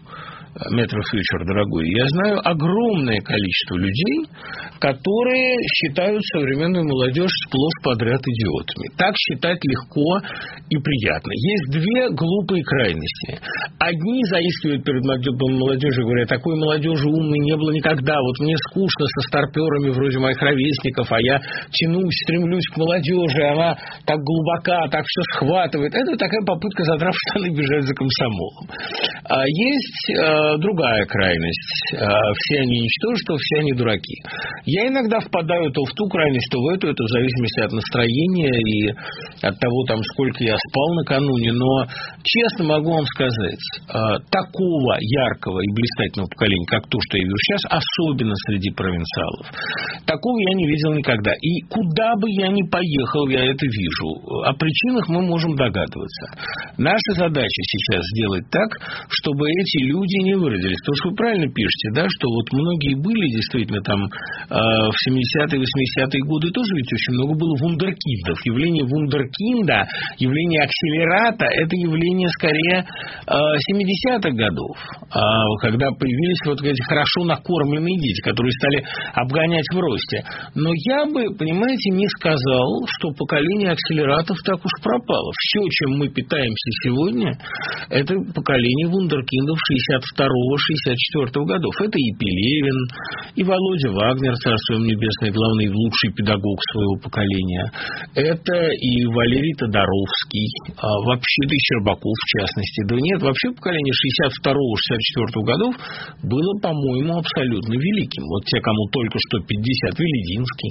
Метро Фьючер, дорогой, я знаю огромное количество людей, которые считают современную молодежь сплошь подряд идиотами. Так считать легко и приятно. Есть две глупые крайности. Одни заискивают перед молодежью, говорят, такой молодежи умной не было никогда. Вот мне скучно со старперами вроде моих ровесников, а я тянусь, стремлюсь к молодежи, она так глубока, так все схватывает. Это такая попытка, задрав штаны, бежать за комсомолом. А есть другая крайность. Все они ничтожества, все они дураки. Я иногда впадаю то в ту крайность, то в эту, это в зависимости от настроения и от того, там, сколько я спал накануне. Но, честно могу вам сказать, такого яркого и блистательного поколения, как то, что я вижу сейчас, особенно среди провинциалов, такого я не видел никогда. И куда бы я ни поехал, я это вижу. О причинах мы можем догадываться. Наша задача сейчас сделать так, чтобы эти люди не выродились. Потому что вы правильно пишете, да, что вот многие были действительно там э, в семидесятые, восьмидесятые годы тоже ведь очень много было вундеркиндов. Явление вундеркинда, явление акселерата, это явление скорее э, семидесятых годов, э, когда появились вот эти хорошо накормленные дети, которые стали обгонять в росте. Но я бы, понимаете, не сказал, что поколение акселератов так уж пропало. Все, чем мы питаемся сегодня, это поколение вундеркиндов шестьдесят второго — шестьдесят четвёртого годов. Это и Пелевин, и Володя Вагнер, царство ему небесное, главный лучший педагог своего поколения. Это и Валерий Тодоровский, а вообще-то и Щербаков в частности. Да нет, вообще поколение шестьдесят второго — шестьдесят четвёртого годов было, по-моему, абсолютно великим. Вот те, кому только что пятьдесят, Велединский.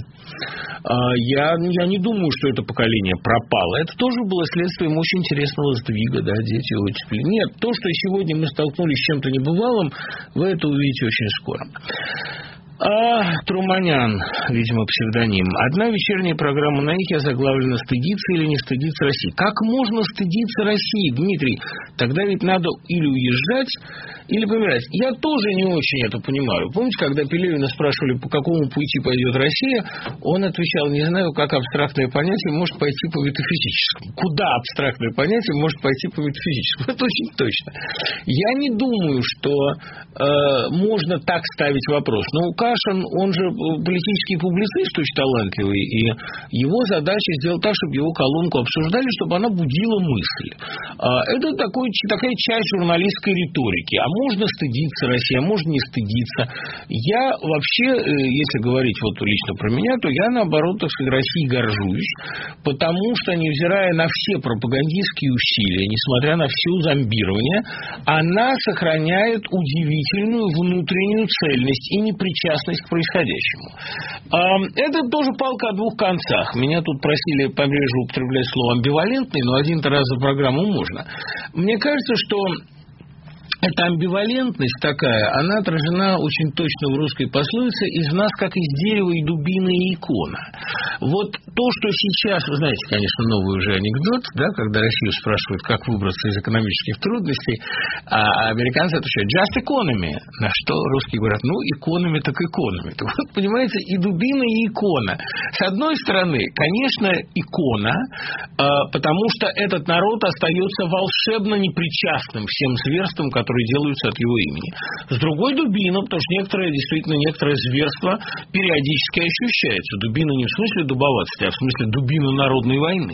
Я, я не думаю, что это поколение пропало. Это тоже было следствием очень интересного сдвига, да, дети оттепели. Нет, то, что сегодня мы столкнулись с чем-то небывалым, вы это увидите очень скоро. А Труманян, видимо, псевдоним. Одна вечерняя программа на их заглавлена «Стыдиться или не стыдиться России». Как можно стыдиться России, Дмитрий? Тогда ведь надо или уезжать, или помирать. Я тоже не очень это понимаю. Помните, когда Пелевина спрашивали, по какому пути пойдет Россия, он отвечал, не знаю, как абстрактное понятие может пойти по метафизическому. Куда абстрактное понятие может пойти по метафизическому? Это очень точно. Я не думаю, что э, можно так ставить вопрос. Но Кашин, он же политический публицист очень талантливый, и его задача сделать так, чтобы его колонку обсуждали, чтобы она будила мысль. Это такой, такая часть журналистской риторики. А можно стыдиться России, а можно не стыдиться. Я вообще, если говорить вот лично про меня, то я, наоборот, так сказать, Россией горжусь, потому что, невзирая на все пропагандистские усилия, несмотря на все зомбирование, она сохраняет удивительную внутреннюю цельность и непричастность к происходящему. Это тоже палка о двух концах. Меня тут просили побережье употреблять слово амбивалентный, но один-то раз за программу можно. Мне кажется, что эта амбивалентность такая, она отражена очень точно в русской пословице: из нас, как из дерева и дубины и икона. Вот то, что сейчас, вы знаете, конечно, новый уже анекдот, да, когда Россию спрашивают, как выбраться из экономических трудностей, а американцы отвечают just economy, на что русские говорят, ну, economy так economy. Так вот, понимаете, и дубина, и икона. С одной стороны, конечно, икона, потому что этот народ остается волшебно непричастным всем зверствам, которые делаются от его имени. С другой, дубина, потому что некоторое, действительно, некоторое зверство периодически ощущается. Дубина не в смысле дубоватости, а в смысле дубина народной войны.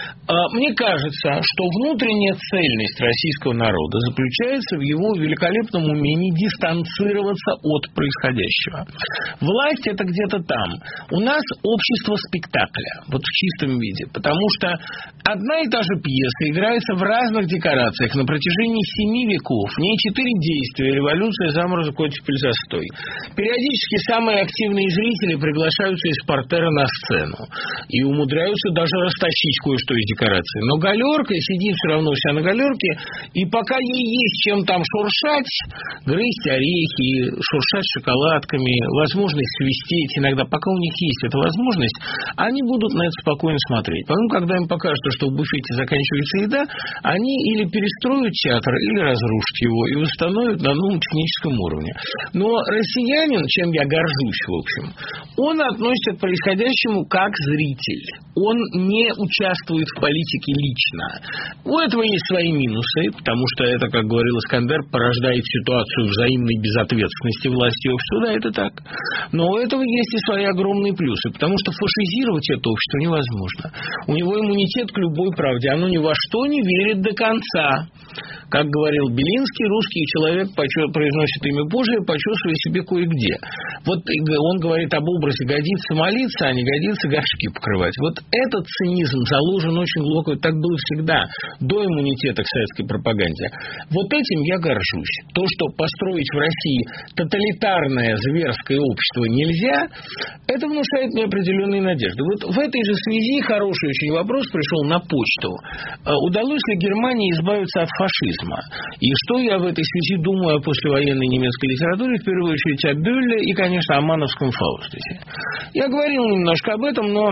Мне кажется, что внутренняя цельность российского народа заключается в его великолепном умении дистанцироваться от происходящего. Власть – это где-то там. У нас общество спектакля, вот в чистом виде, потому что одна и та же пьеса играется в разных декорациях на протяжении семи веков. В ней четыре действия: революция, заморозок, оттепель, застой. Периодически самые активные зрители приглашаются из портера на сцену и умудряются даже растащить кое-что из декорации. Но галерка сидит все равно вся на галерке, и пока ей есть чем там шуршать, грызть орехи, шуршать шоколадками, возможность свистеть иногда, пока у них есть эта возможность, они будут на это спокойно смотреть. Потом, когда им покажется, что в буфете заканчивается еда, они или перестроят театр, или разрушат его и восстановят на новом техническом уровне. Но россиянин, чем я горжусь, в общем, он относится к происходящему как зритель. Он не участвует в политике лично. У этого есть свои минусы, потому что это, как говорил Искандер, порождает ситуацию взаимной безответственности власти и общества. Да, это так. Но у этого есть и свои огромные плюсы, потому что фашизировать это общество невозможно. У него иммунитет к любой правде. Оно ни во что не верит до конца. Как говорил Белинский, русский человек произносит имя Божие, почесывая себе кое-где. Вот он говорит об образе: годится молиться, а не годится горшки покрывать. Вот этот цинизм заложен очень глубоко. Так было всегда, до иммунитета к советской пропаганде. Вот этим я горжусь. То, что построить в России тоталитарное зверское общество нельзя, это внушает мне определенные надежды. Вот в этой же связи хороший очень вопрос пришел на почту. Удалось ли Германии избавиться от фашизма? И что я в этой связи думаю о послевоенной немецкой литературе, в первую очередь о Бёлле и, конечно, о мановском Фаустусе. Я говорил немножко об этом, но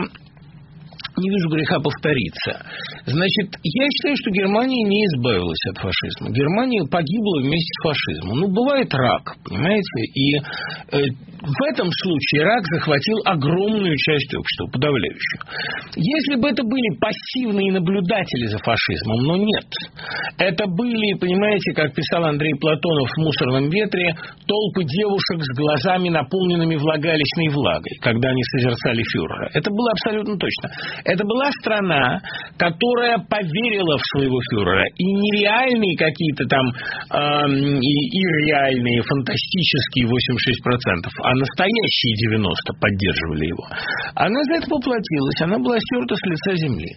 не вижу греха повториться. Значит, я считаю, что Германия не избавилась от фашизма. Германия погибла вместе с фашизмом. Ну, бывает рак, понимаете? И э, в этом случае рак захватил огромную часть общества, подавляющую. Если бы это были пассивные наблюдатели за фашизмом, но нет. Это были, понимаете, как писал Андрей Платонов в «Мусорном ветре», толпы девушек с глазами, наполненными влагалищной влагой, когда они созерцали фюрера. Это было абсолютно точно. Это была страна, которая поверила в своего фюрера. И нереальные какие-то там, э, и, и реальные, фантастические восемьдесят шесть процентов, а настоящие девяносто процентов поддерживали его. Она за это поплатилась, она была стерта с лица земли.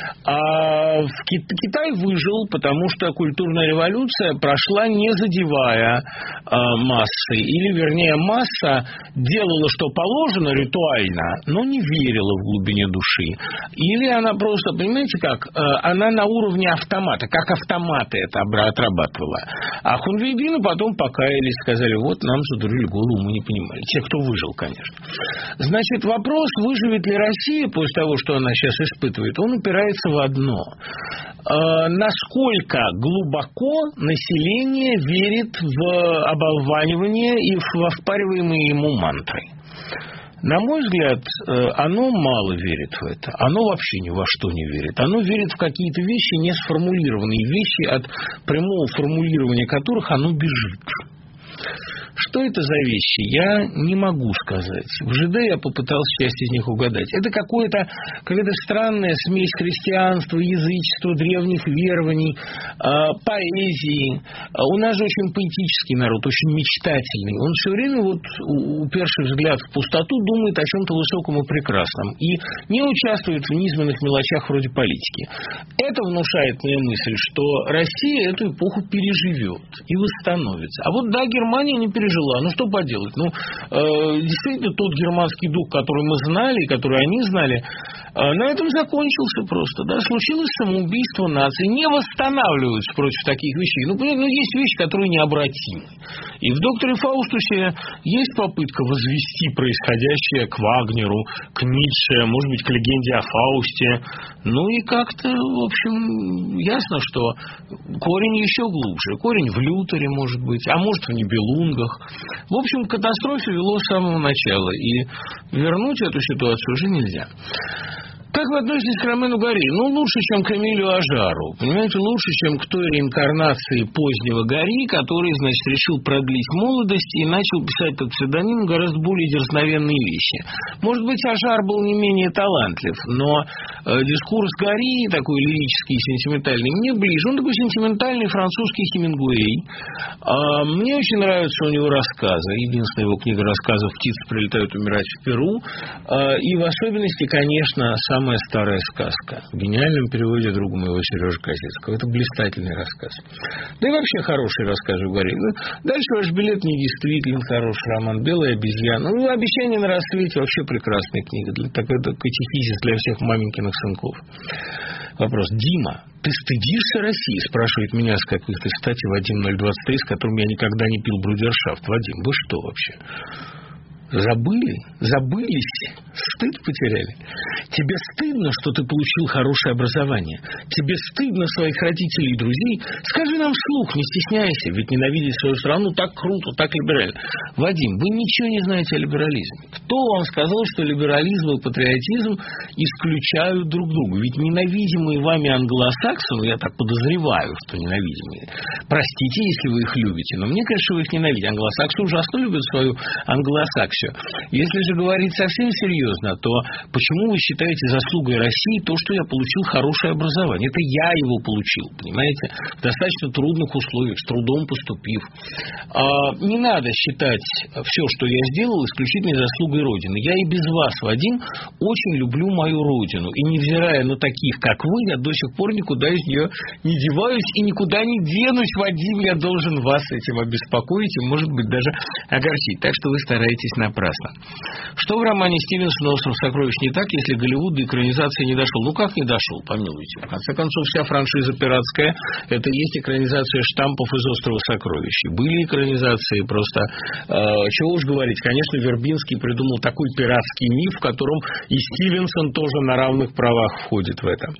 А в Ки- Китай выжил, потому что культурная революция прошла, не задевая э, массы. Или, вернее, масса делала, что положено ритуально, но не верила в глубине души. Или она просто, понимаете как, она на уровне автомата, как автоматы это отрабатывала. А хунвейбины потом покаялись, сказали: вот нам задурили голову, мы не понимали. Те, кто выжил, конечно. Значит, вопрос, выживет ли Россия после того, что она сейчас испытывает, он упирается в одно. Насколько глубоко население верит в оболванивание и в впариваемые ему мантры. На мой взгляд, оно мало верит в это. Оно вообще ни во что не верит. Оно верит в какие-то вещи, не сформулированные вещи, от прямого формулирования которых оно бежит. Что это за вещи, я не могу сказать. В ЖД я попытался часть из них угадать. Это какое-то, какая-то странная смесь христианства, язычества, древних верований, поэзии. У нас же очень поэтический народ, очень мечтательный. Он все время, вот, уперший взгляд в пустоту, думает о чем-то высоком и прекрасном. И не участвует в низменных мелочах вроде политики. Это внушает мне мысль, что Россия эту эпоху переживет и восстановится. А вот, да, Германия не пережила. Ну, что поделать? Ну, э, действительно, тот германский дух, который мы знали, и который они знали, э, на этом закончился просто. Да? Случилось самоубийство нации. Не восстанавливаются против таких вещей. Ну, ну, есть вещи, которые необратимы. И в «Докторе Фаустусе» есть попытка возвести происходящее к Вагнеру, к Ницше, может быть, к легенде о Фаусте. Ну, и как-то, в общем, ясно, что корень еще глубже. Корень в Лютере, может быть, а может, в Нибелунгах. В общем, к катастрофе вело с самого начала, и вернуть эту ситуацию уже нельзя. Как вы относитесь к Ромену Гарри? Ну, лучше, чем к Эмилию Ажару. Понимаете, лучше, чем к той реинкарнации позднего Гарри, который, значит, решил продлить молодость и начал писать под псевдонимом гораздо более дерзновенные вещи. Может быть, Ажар был не менее талантлив, но э, дискурс Гарри, такой лирический и сентиментальный, мне ближе. Он такой сентиментальный французский Хемингуэй. Э, мне очень нравятся у него рассказы. Единственная его книга рассказов «Птицы прилетают умирать в Перу». Э, и в особенности, конечно, сам «Самая старая сказка» в гениальном переводе друга моего Сережи Косицкого. Это блистательный рассказ. Да и вообще хороший рассказ у Гарри. Дальше «Ваш билет» недействителен, хороший роман. «Белая обезьяна». Ну, «Обещание на рассвете» вообще прекрасная книга. Для, такой катехизис для всех маменькиных сынков. Вопрос. Дима, ты стыдишься России? Спрашивает меня с какой-то стати Вадим ноль двадцать три, с которым я никогда не пил брудершафт. Вадим, вы что вообще? Забыли? Забылись? Стыд потеряли? Тебе стыдно, что ты получил хорошее образование? Тебе стыдно своих родителей и друзей? Скажи нам вслух, не стесняйся, ведь ненавидеть свою страну так круто, так либерально. Вадим, вы ничего не знаете о либерализме. Кто вам сказал, что либерализм и патриотизм исключают друг друга? Ведь ненавидимые вами англосаксы, ну я так подозреваю, что ненавидимые, простите, если вы их любите, но мне кажется, вы их ненавидите. Англосаксы ужасно любят свою англосаксию. Если же говорить совсем серьезно, то почему вы считаете заслугой России то, что я получил хорошее образование? Это я его получил, понимаете, в достаточно трудных условиях, с трудом поступив. А, не надо считать все, что я сделал, исключительно заслугой Родины. Я и без вас, Вадим, очень люблю мою Родину. И невзирая на таких, как вы, я до сих пор никуда из нее не деваюсь и никуда не денусь, Вадим. Я должен вас этим обеспокоить и, может быть, даже огорчить. Так что вы стараетесь напрасно. Что в романе Стивенсона «Остров сокровищ» не так, если Голливуд до экранизации не дошел? Ну, как не дошел, помилуйте. В конце концов, вся франшиза пиратская – это и есть экранизация штампов из «Острова сокровищ». Были экранизации просто… Э, чего уж говорить. Конечно, Вербинский придумал такой пиратский миф, в котором и Стивенсон тоже на равных правах входит в это.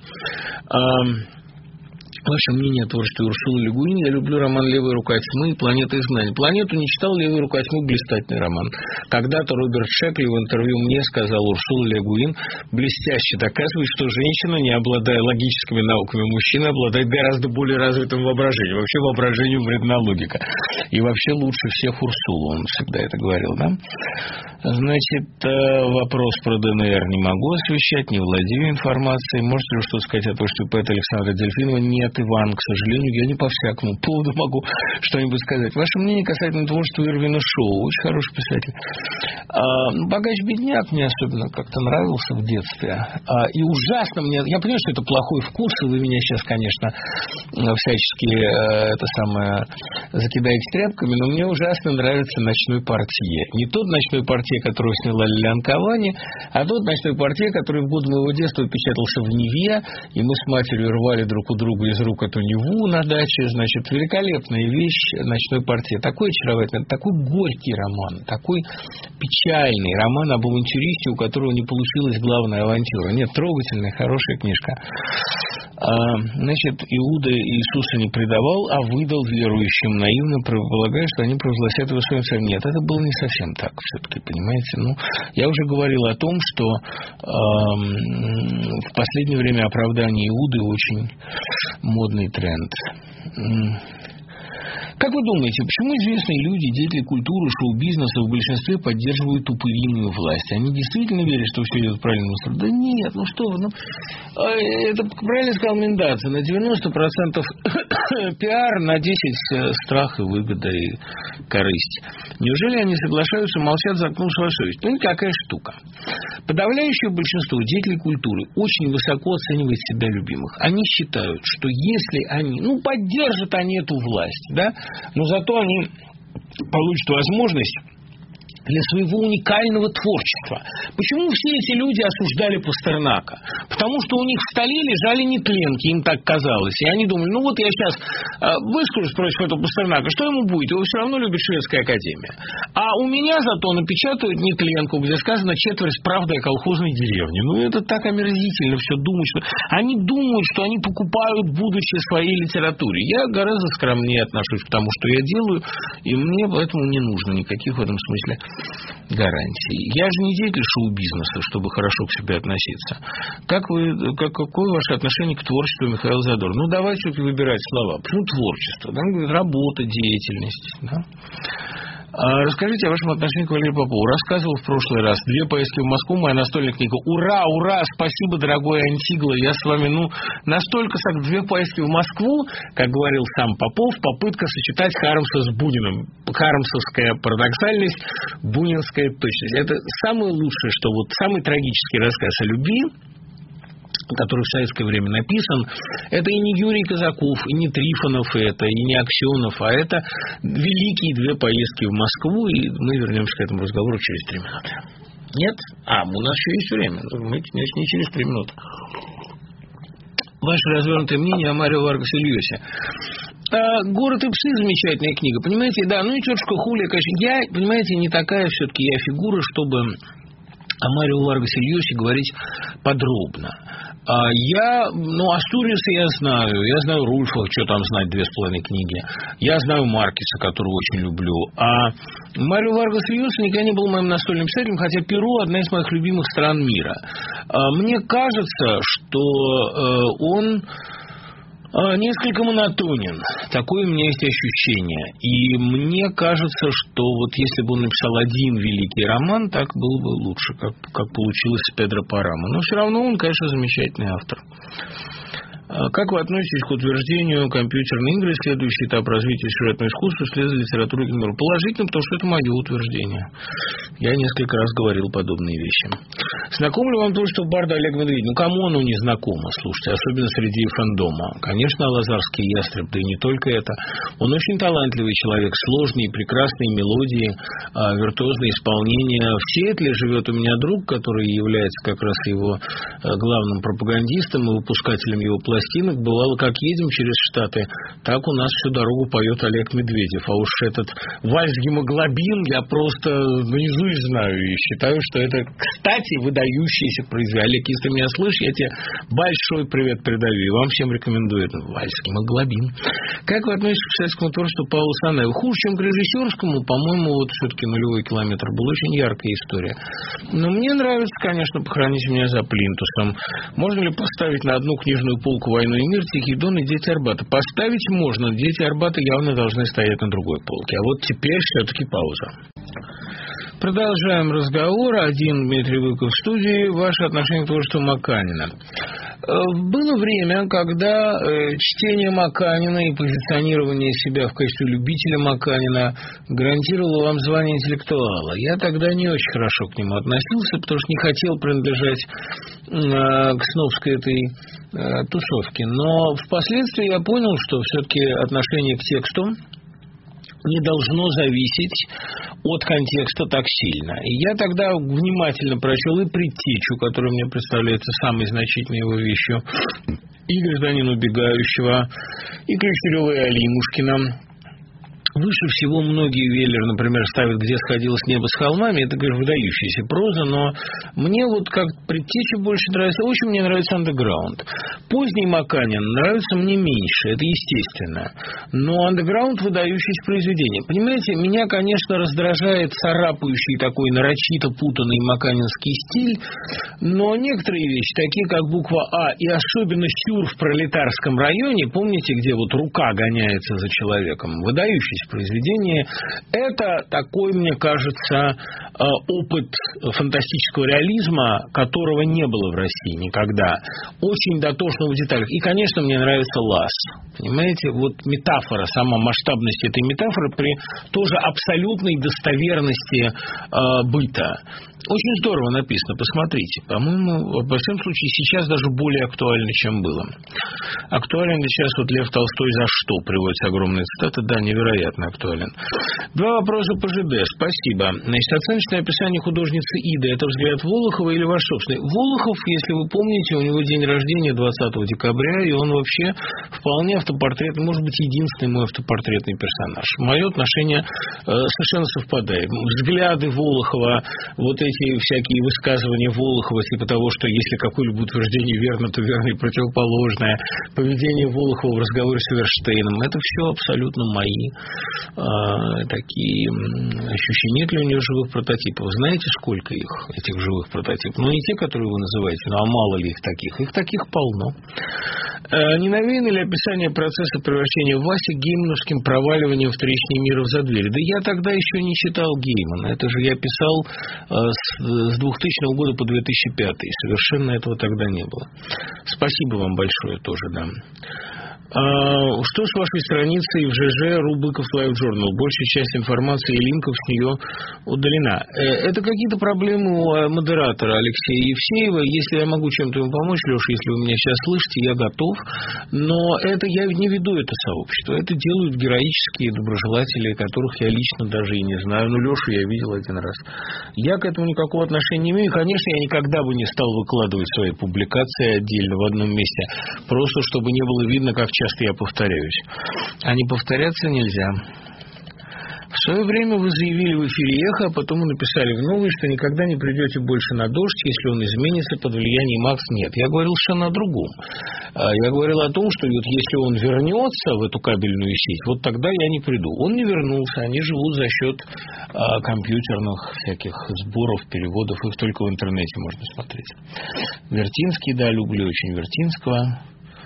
Э, Ваше мнение о творчестве Урсулы Ле Гуин. Я люблю роман «Левая рука тьмы» и «Планета изгнания». «Планету» не читал, «Левая рука тьмы» – блистательный роман. Когда-то Роберт Шекли в интервью мне сказал: Урсула Ле Гуин блестяще доказывает, что женщина, не обладая логическими науками мужчины, обладает гораздо более развитым воображением. Вообще воображению вредна логика. И вообще лучше всех Урсулу. Он всегда это говорил, да? Значит, вопрос про ДНР не могу освещать, не владею информацией. Можете ли что сказать о творчестве поэта Александра Дельфинова? Нет, Иван, к сожалению, я не по всякому поводу могу что-нибудь сказать. Ваше мнение касательно творчества Ирвина Шоу? Очень хороший писатель. А, ну, «Богач-бедняк» мне особенно как-то нравился в детстве. А, и ужасно мне... Я понимаю, что это плохой вкус, и вы меня сейчас, конечно, всячески э, это самое закидаете тряпками, но мне ужасно нравится «Ночной портье». Не тот «Ночной портье», который сняла Лилиан Кавани, а тот «Ночной портье», который в годы моего детства печатался в Неве, и мы с матерью рвали друг у друга из рук эту Неву на даче. Значит, великолепная вещь «Ночной портье». Такой очаровательный, такой горький роман, такой печальный роман об авантюристе, у которого не получилась главная авантюра. Нет, трогательная, хорошая книжка. А, значит, Иуда Иисуса не предавал, а выдал верующим, наивно предполагая, что они провозгласят его своим царем. Нет, это было не совсем так, все-таки, понимаете. Ну, я уже говорил о том, что э, в последнее время оправдание Иуды очень модный тренд. Как вы думаете, почему известные люди, деятели культуры, шоу-бизнеса в большинстве поддерживают тупоумную власть? Они действительно верят, что все идет в правильном направлении? Да нет, ну что вы, ну... Это правильно сказал Миндаци, на девяносто процентов пиар, на десять процентов страх и выгода и корысть. Неужели они соглашаются, молчат, заткнув свою совесть? Ну, какая штука. Подавляющее большинство деятелей культуры очень высоко оценивает себя любимых. Они считают, что если они, ну, поддержат они эту власть, да, но зато они получат возможность для своего уникального творчества. Почему все эти люди осуждали Пастернака? Потому что у них в столе лежали нетленки, им так казалось. И они думали, ну вот я сейчас э, выскажусь против этого Пастернака, что ему будет? Его все равно любит Шведская академия. А у меня зато напечатают нетленку, где сказано четверть правды о колхозной деревне. Ну это так омерзительно все думать, что... Они думают, что они покупают будущее своей литературе. Я гораздо скромнее отношусь к тому, что я делаю, и мне поэтому не нужно никаких в этом смысле гарантий. Я же не деятель шоу-бизнеса, чтобы хорошо к себе относиться. Как вы, как, какое ваше отношение к творчеству Михаила Задорнова? Ну, давайте все-таки выбирать слова. Почему творчество? Да? Работа, деятельность. Да? А расскажите о вашем отношении к Валерию Попову. Рассказывал в прошлый раз. Две поездки в Москву, моя настольная книга. Ура, ура, спасибо, дорогой Антигла. Я с вами, ну, настолько... Две поездки в Москву, как говорил сам Попов, попытка сочетать Хармса с Буниным. Хармсовская парадоксальность, бунинская точность. Это самое лучшее, что вот самый трагический рассказ о любви, который в советское время написан, это и не Юрий Казаков, и не Трифонов, это, и не Аксенов, а это великие две поездки в Москву, и мы вернемся к этому разговору через три минуты. Нет? А, у нас еще есть время. Мы, значит, не через три минуты. Ваше развернутое мнение о Марио Варгасе Льосе. «Город и псы» — замечательная книга, понимаете, да, ну и тетушка Хулия, конечно, я, понимаете, не такая все-таки я фигура, чтобы о Марио Варгасе Льосе говорить подробно. А я, ну, Астуриуса я знаю, я знаю Рульфа, что там знать, две с половиной книги. Я знаю Маркеса, которого очень люблю. А Марио Варгас Льоса никогда не был моим настольным писателем, хотя Перу — одна из моих любимых стран мира. А мне кажется, что э, он... несколько монотонен. Такое у меня есть ощущение. И мне кажется, что вот если бы он написал один великий роман, так было бы лучше, как, как получилось с Педро Парамо. Но все равно он, конечно, замечательный автор. Как вы относитесь к утверждению компьютерной игры, следующий этап развития сюжетного искусства вслед за литературой и кино? Положительно, потому что это мое утверждение. Я несколько раз говорил подобные вещи. Знаком ли вам творчество барда Олега Медведева? Ну, кому оно не знакомо, слушайте, особенно среди фэндома. Конечно, Лазарский ястреб, да и не только это. Он очень талантливый человек, сложные, прекрасные мелодии, виртуозные исполнения. В Сиэтле живет у меня друг, который является как раз его главным пропагандистом и выпускателем его пластинок. Бывало, как едем через Штаты, так у нас всю дорогу поет Олег Медведев. А уж этот вальс-гемоглобин я просто наизусть знаю и считаю, что это, кстати, выдающееся произведение. Олег, если ты меня слышишь, я тебе большой привет передаю. И вам всем рекомендую это вальс-гемоглобин. Как вы относитесь к писательскому творчеству Паула Санаева? Хуже, чем к режиссерскому, по-моему, вот все-таки «Нулевой километр» был очень яркая история. Но мне нравится, конечно, «Похороните меня за плинтусом». Можно ли поставить на одну книжную полку «Войну и мир», «Тихий дон» и «Дети Арбата»? Поставить можно. «Дети Арбата» явно должны стоять на другой полке. А вот теперь все-таки пауза. Продолжаем разговор. Один Дмитрий Быков в студии. Ваше отношение к творчеству Маканина. Было время, когда чтение Маканина и позиционирование себя в качестве любителя Маканина гарантировало вам звание интеллектуала. Я тогда не очень хорошо к нему относился, потому что не хотел принадлежать к снобской этой тусовке. Но впоследствии я понял, что все-таки отношение к тексту не должно зависеть от контекста так сильно. И я тогда внимательно прочел и «Предтечу», которая мне представляется самой значительной его вещью, и «Гражданина убегающего», и Ключерева и Алимушкина. Выше всего многие Веллер, например, ставят «Где сходилось небо с холмами». Это, конечно, выдающаяся проза, но мне вот как предтеча больше нравится. Очень мне нравится «Андеграунд». Поздний Маканин нравится мне меньше, это естественно. Но «Андеграунд» — выдающееся произведение. Понимаете, меня, конечно, раздражает царапающий такой нарочито путанный маканинский стиль, но некоторые вещи, такие как буква «А» и особенно «Сюр» в пролетарском районе, помните, где вот рука гоняется за человеком, выдающееся произведение, это такой, мне кажется, опыт фантастического реализма, которого не было в России никогда. Очень дотошно в деталях. И, конечно, мне нравится «Лас». Понимаете, вот метафора, сама масштабность этой метафоры при тоже абсолютной достоверности э, быта. Очень здорово написано, посмотрите. По-моему, во всяком случае, сейчас даже более актуально, чем было. Актуален ли сейчас вот Лев Толстой «За что?» приводится огромная цитата. Да, невероятно актуален. Два вопроса по ЖД. Спасибо. Значит, оценочное описание художницы Иды. Это взгляд Волохова или ваш собственный? Волохов, если вы помните, у него день рождения двадцатого декабря, и он вообще вполне автопортретный, может быть, единственный мой автопортретный персонаж. Мое отношение э, совершенно совпадает. Взгляды Волохова, вот эти всякие высказывания Волохова, типа того, что если какое-либо утверждение верно, то верно и противоположное, поведение Волохова в разговоре с Эверштейном, это все абсолютно мои э, такие ощущения. Нет ли у него живых прототипов? Знаете, сколько их, этих живых прототипов? Ну, не те, которые вы называете, ну, а мало ли их таких? Их таких полно. Э, не навеяно ли описание процесса превращения Васи геймановским проваливанием вторичней миров за дверь? Да я тогда еще не читал Геймана. Это же я писал э, с двухтысячного года по две тысячи пятый. Совершенно этого тогда не было. Спасибо вам большое тоже, да. А, что с вашей страницей в ЖЖ Рубыков Live Journal? Большая часть информации и линков с нее удалена. Это какие-то проблемы у модератора Алексея Евсеева. Если я могу чем-то ему помочь, Леша, если вы меня сейчас слышите, я готов. Но это я не веду это сообщество. Это делают героические доброжелатели, которых я лично даже и не знаю. Ну, Лешу я видел один раз. Я к этому никакого отношения не имею. Конечно, я никогда бы не стал выкладывать свои публикации отдельно в одном месте. Просто чтобы не было видно, как часто я повторяюсь. А не повторяться нельзя. В свое время вы заявили в эфире «Эхо», а потом вы написали в «Новой», что никогда не придете больше на «Дождь», если он изменится под влиянием Макс. Нет, я говорил совершенно о другом. Я говорил о том, что вот если он вернется в эту кабельную сеть, вот тогда я не приду. Он не вернулся, они живут за счет а, компьютерных всяких сборов, переводов, их только в интернете можно смотреть. Вертинский, да, люблю очень Вертинского.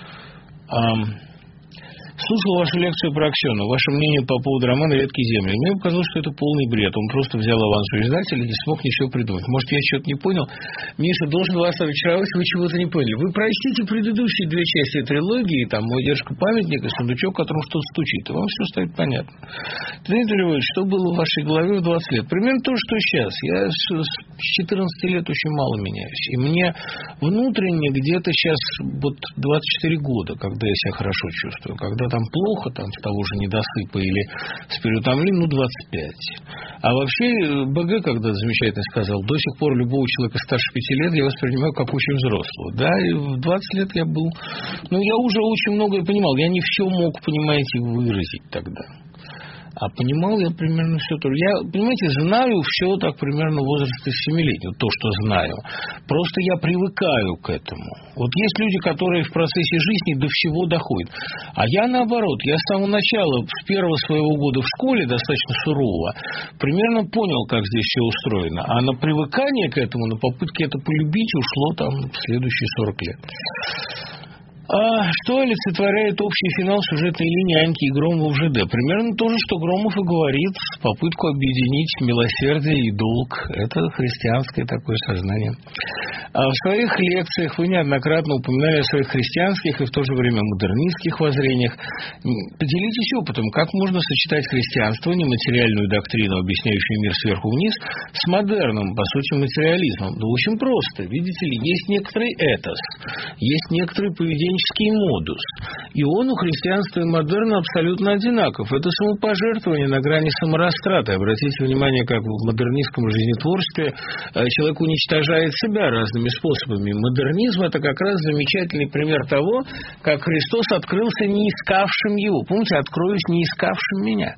Слушал вашу лекцию про Аксенова. Ваше мнение по поводу романа «Редкие земли». Мне показалось, что это полный бред. Он просто взял аванс у издателя и не смог ничего придумать. Может, я что-то не понял? Миша, должен вас разочаровать, вы чего-то не поняли. Вы прочтите предыдущие две части трилогии, там «Мой дедушка памятник» и «Сундучок, в котором что-то стучит». И вам все станет понятно. Дмитрий Львович, что было в вашей голове в двадцать лет? Примерно то, что сейчас. Я с четырнадцати лет очень мало меняюсь. И мне внутренне где-то сейчас вот двадцать четыре года, когда я себя хорошо чувствую, когда там плохо, там, с того же недосыпа или с переутомлением, ну, двадцать пять. А вообще, БГ когда замечательно сказал, до сих пор любого человека старше пяти лет я воспринимаю как очень взрослого. Да, и в двадцать лет я был... Ну, я уже очень многое понимал. Я не все мог, понимаете, выразить тогда. А понимал я примерно все то. Я, понимаете, знаю все так примерно возраста семилетнего, то, что знаю. Просто я привыкаю к этому. Вот есть люди, которые в процессе жизни до всего доходят. А я наоборот, я с самого начала, с первого своего года в школе, достаточно сурово, примерно понял, как здесь все устроено. А на привыкание к этому, на попытке это полюбить, ушло там следующие сорок лет. А что олицетворяет общий финал сюжетной линии Аньки и Громова в ЖД? Примерно то же, что Громов и говорит, попытку объединить милосердие и долг. Это христианское такое сознание. А в своих лекциях вы неоднократно упоминали о своих христианских и в то же время модернистских воззрениях. Поделитесь опытом, как можно сочетать христианство, нематериальную доктрину, объясняющую мир сверху вниз, с модерном, по сути, материализмом. Да очень просто. Видите ли, есть некоторый этос, есть некоторые поведения поведенческий модус. И он у христианства и модерна абсолютно одинаков. Это самопожертвование на грани саморастраты. Обратите внимание, как в модернистском жизнетворчестве человек уничтожает себя разными способами. Модернизм – это как раз замечательный пример того, как Христос открылся не искавшим его. Помните, откроюсь не искавшим меня.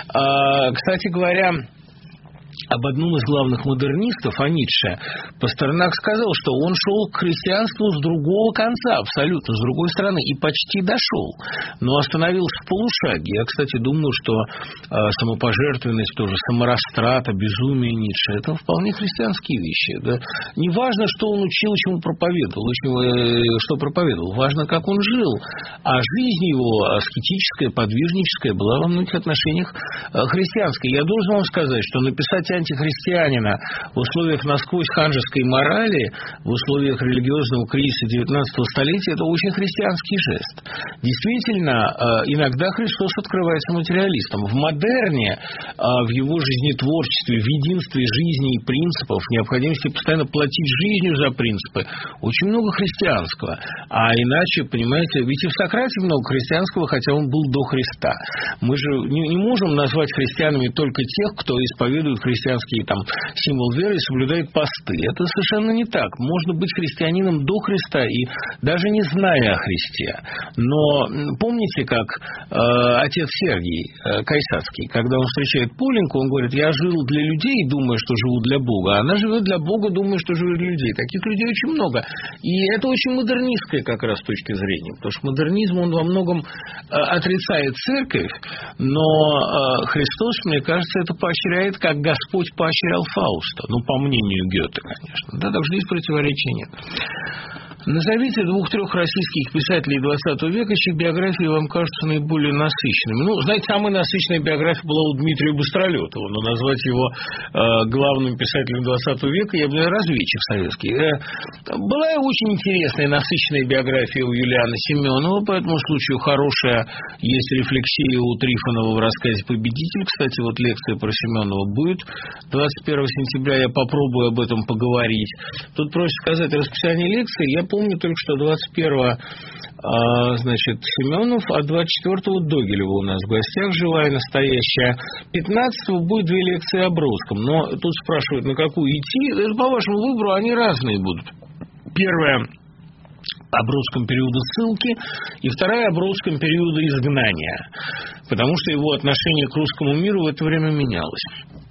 А, кстати говоря, об одном из главных модернистов, о Ницше, Пастернак сказал, что он шел к христианству с другого конца, абсолютно, с другой стороны, и почти дошел, но остановился в полушаге. Я, кстати, думаю, что э, самопожертвенность, тоже саморастрата, безумие Ницше – это вполне христианские вещи. Да? Не важно, что он учил, чему проповедовал, э, что проповедовал, важно, как он жил. А жизнь его аскетическая, подвижническая была во многих отношениях э, христианской. Я должен вам сказать, что написать антихристианина в условиях насквозь ханжеской морали, в условиях религиозного кризиса девятнадцатого столетия, это очень христианский жест. Действительно, иногда Христос открывается материалистом. В модерне, в его жизнетворчестве, в единстве жизни и принципов, в необходимости постоянно платить жизнью за принципы, очень много христианского. А иначе, понимаете, ведь и в Сократе много христианского, хотя он был до Христа. Мы же не, не можем назвать христианами только тех, кто исповедует христианский там символ веры и соблюдает посты. Это совершенно не так. Можно быть христианином до Христа и даже не зная о Христе. Но помните, как э, отец Сергий э, Кайсацкий, когда он встречает Поленьку, он говорит: я жил для людей, думая, что живу для Бога, а она живет для Бога, думая, что живет для людей. Таких людей очень много. И это очень модернистская как раз точка зрения, потому что модернизм, он во многом э, отрицает церковь, но э, Христос, мне кажется, это поощряет, как Господь поощрял Фауста. Ну, по мнению Гёте, конечно. Да, так что здесь противоречия нет. Назовите двух-трех российских писателей двадцатого века, чьи биографии вам кажутся наиболее насыщенными. Ну, знаете, самая насыщенная биография была у Дмитрия Быстролетова, но назвать его э, главным писателем двадцатого века, я бы, наверное, разведчик советский. Э, была очень интересная, насыщенная биография у Юлиана Семенова, по этому случаю хорошая есть рефлексия у Трифонова в рассказе «Победитель». Кстати, вот лекция про Семенова будет двадцать первого сентября, я попробую об этом поговорить. Тут проще сказать расписание лекции. Я помню только, что двадцать первого а, значит, Семенов, а двадцать четвёртого Догилева у нас в гостях, живая, настоящая. пятнадцатого будет две лекции о Бродском. Но тут спрашивают, на какую идти. Это по вашему выбору, они разные будут. Первая о Бродском периода ссылки, и вторая о Бродском периода изгнания, потому что его отношение к русскому миру в это время менялось.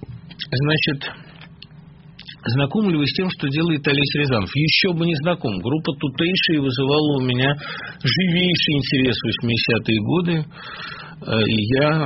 Значит, знакомы ли вы с тем, что делает Олесь Рязанов? Еще бы не знаком. Группа «Тутейшие» вызывала у меня живейший интерес в восьмидесятые годы, и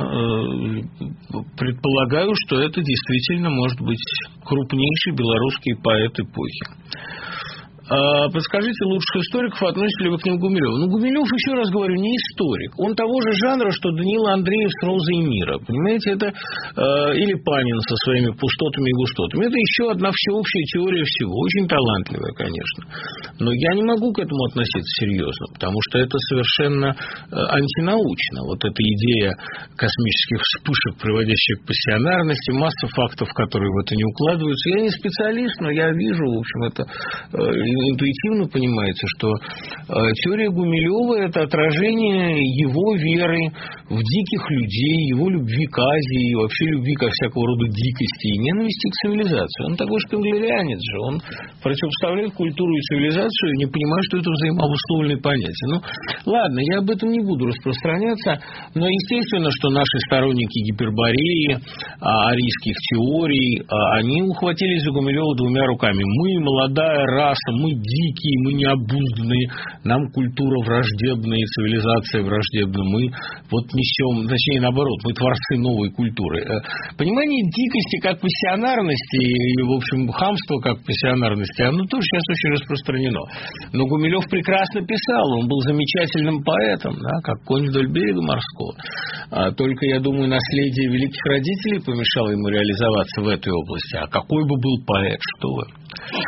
я предполагаю, что это действительно может быть крупнейший белорусский поэт эпохи. Подскажите, лучших историков, относите ли вы к ним Гумилёва? Ну, Гумилёв, еще раз говорю, не историк. Он того же жанра, что Даниил Андреев с «Розой мира». Понимаете, это... Э, или Панин со своими пустотами и густотами. Это еще одна всеобщая теория всего. Очень талантливая, конечно. Но я не могу к этому относиться серьезно, потому что это совершенно э, антинаучно. Вот эта идея космических вспышек, приводящих к пассионарности, масса фактов, которые в это не укладываются. Я не специалист, но я вижу, в общем, это... Э, интуитивно понимаете, что э, теория Гумилёва – это отражение его веры в диких людей, его любви к Азии, и вообще любви ко всякого рода дикости и ненависти к цивилизации. Он такой шпенглерианец же, он противопоставляет культуру и цивилизацию, и не понимает, что это взаимообусловленные понятия. Ну, ладно, я об этом не буду распространяться, но естественно, что наши сторонники гипербореи, а, арийских теорий, а, они ухватились за Гумилёва двумя руками. Мы, молодая раса, мы дикие, мы необузданные, нам культура враждебная и цивилизация враждебна, мы вот несем, точнее наоборот, мы творцы новой культуры. Понимание дикости как пассионарности и, в общем, хамства как пассионарности, оно тоже сейчас очень распространено. Но Гумилёв прекрасно писал, он был замечательным поэтом, да, как конь вдоль берега морского. А только, я думаю, наследие великих родителей помешало ему реализоваться в этой области. А какой бы был поэт, что вы...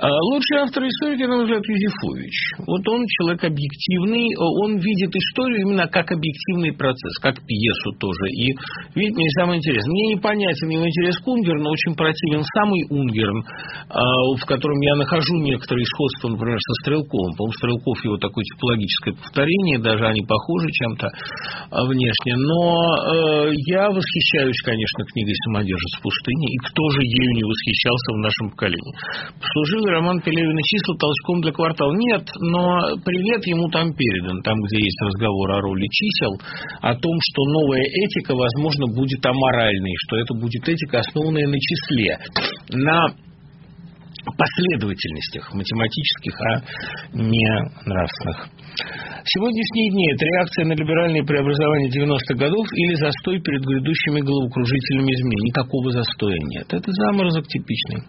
Лучший автор историки, на мой взгляд, Юзефович. Вот он человек объективный, он видит историю именно как объективный процесс, как пьесу тоже. И видит мне самое интересное. Мне непонятен его интерес к Унгерну, очень противен самый Унгерн, в котором я нахожу некоторые сходства, например, со Стрелковым. По-моему, Стрелков его такое типологическое повторение, даже они похожи чем-то внешне. Но э, я восхищаюсь, конечно, книгой «Самодержец пустыни», и кто же ею не восхищался в нашем поколении. Послужил роман Пелевина «Числа» толчком для «Квартала». Нет, но привет ему там передан, там, где есть разговор о роли чисел, о том, что новая этика, возможно, будет аморальной, что это будет этика, основанная на числе, на последовательностях математических, а не нравственных. Сегодняшние дни – это реакция на либеральные преобразования девяностых годов или застой перед грядущими головокружительными изменениями. Никакого застоя нет. Это заморозок типичный.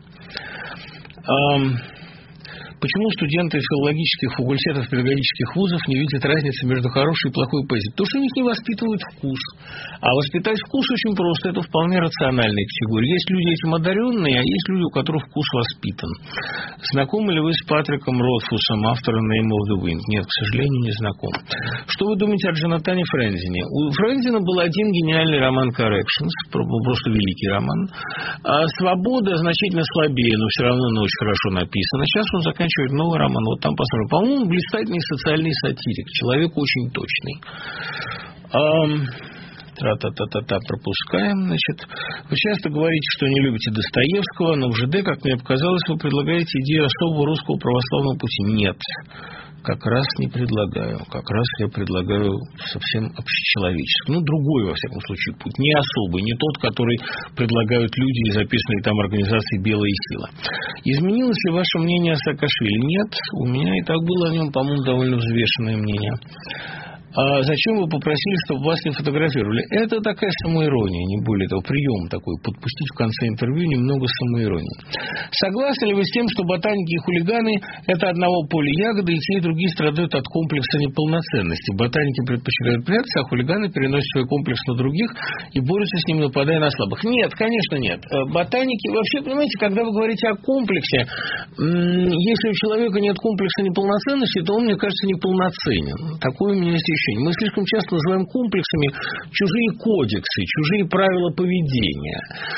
Почему студенты филологических факультетов педагогических вузов не видят разницы между хорошей и плохой поэзией? Потому что у них не воспитывают вкус. А воспитать вкус очень просто. Это вполне рациональная категория. Есть люди этим одаренные, а есть люди, у которых вкус воспитан. Знакомы ли вы с Патриком Ротфусом, автором Name of the Wind? Нет, к сожалению, не знаком. Что вы думаете о Джонатане Френзине? У Френзина был один гениальный роман «Corrections», просто великий роман. А «Свобода» значительно слабее, но все равно она очень хорошо написана. Сейчас он заканчивает новый роман. Вот там посмотрим. По-моему, блистательный социальный сатирик. Человек очень точный. Ам... Тра-та-та-та-та, пропускаем. Значит, вы часто говорите, что не любите Достоевского, но в ЖД, как мне показалось, вы предлагаете идею особого русского православного пути. Нет. Как раз не предлагаю. Как раз я предлагаю совсем общечеловеческий. Ну, другой, во всяком случае, путь. Не особый, не тот, который предлагают люди, записанные там организацией «Белая сила». Изменилось ли ваше мнение о Саакашвили? Нет. У меня и так было о нем, по-моему, довольно взвешенное мнение. А зачем вы попросили, чтобы вас не фотографировали? Это такая самоирония, не более того, прием такой, подпустить в конце интервью немного самоиронии. Согласны ли вы с тем, что ботаники и хулиганы – это одного поля ягоды, и те, и другие страдают от комплекса неполноценности? Ботаники предпочитают прятаться, а хулиганы переносят свой комплекс на других и борются с ним, нападая на слабых. Нет, конечно, нет. Ботаники, вообще, понимаете, когда вы говорите о комплексе, если у человека нет комплекса неполноценности, то он, мне кажется, неполноценен. Такое у меня есть ощущение. Мы слишком часто называем комплексами чужие кодексы, чужие правила поведения.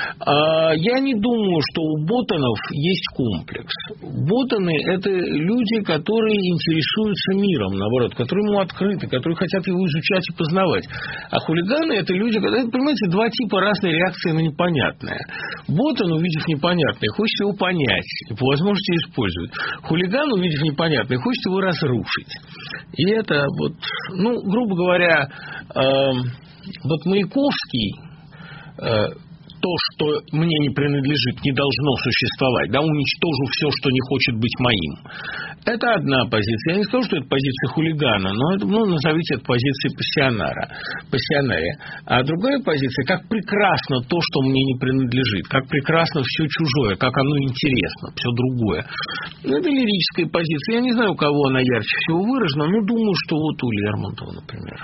Я не думаю, что у ботанов есть комплекс. Ботаны – это люди, которые интересуются миром, наоборот, которые ему открыты, которые хотят его изучать и познавать. А хулиганы – это люди, это, понимаете, два типа разной реакции на непонятное. Ботан, увидев непонятное, хочет его понять и по возможности использовать. Хулиган, увидев непонятное, хочет его разрушить. И это вот, ну, грубо говоря, э, вот Маяковский, э, то, что мне не принадлежит, не должно существовать, да, уничтожу все, что не хочет быть моим. Это одна позиция. Я не скажу, что это позиция хулигана, но это, ну, назовите это позицией пассионара, пассионария. А другая позиция, как прекрасно то, что мне не принадлежит, как прекрасно все чужое, как оно интересно, все другое. Это лирическая позиция. Я не знаю, у кого она ярче всего выражена, но думаю, что вот у Лермонтова, например.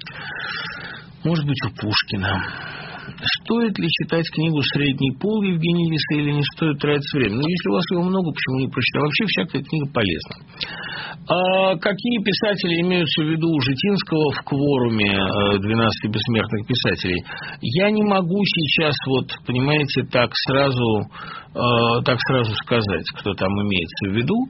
Может быть, у Пушкина. Стоит ли читать книгу «Средний пол» Евгения Лиса или не стоит тратить время? Ну, если у вас его много, почему не прочитать? Вообще, всякая книга полезна. А какие писатели имеются в виду у Житинского в кворуме двенадцати бессмертных писателей? Я не могу сейчас, вот, понимаете, так сразу, так сразу сказать, кто там имеется в виду.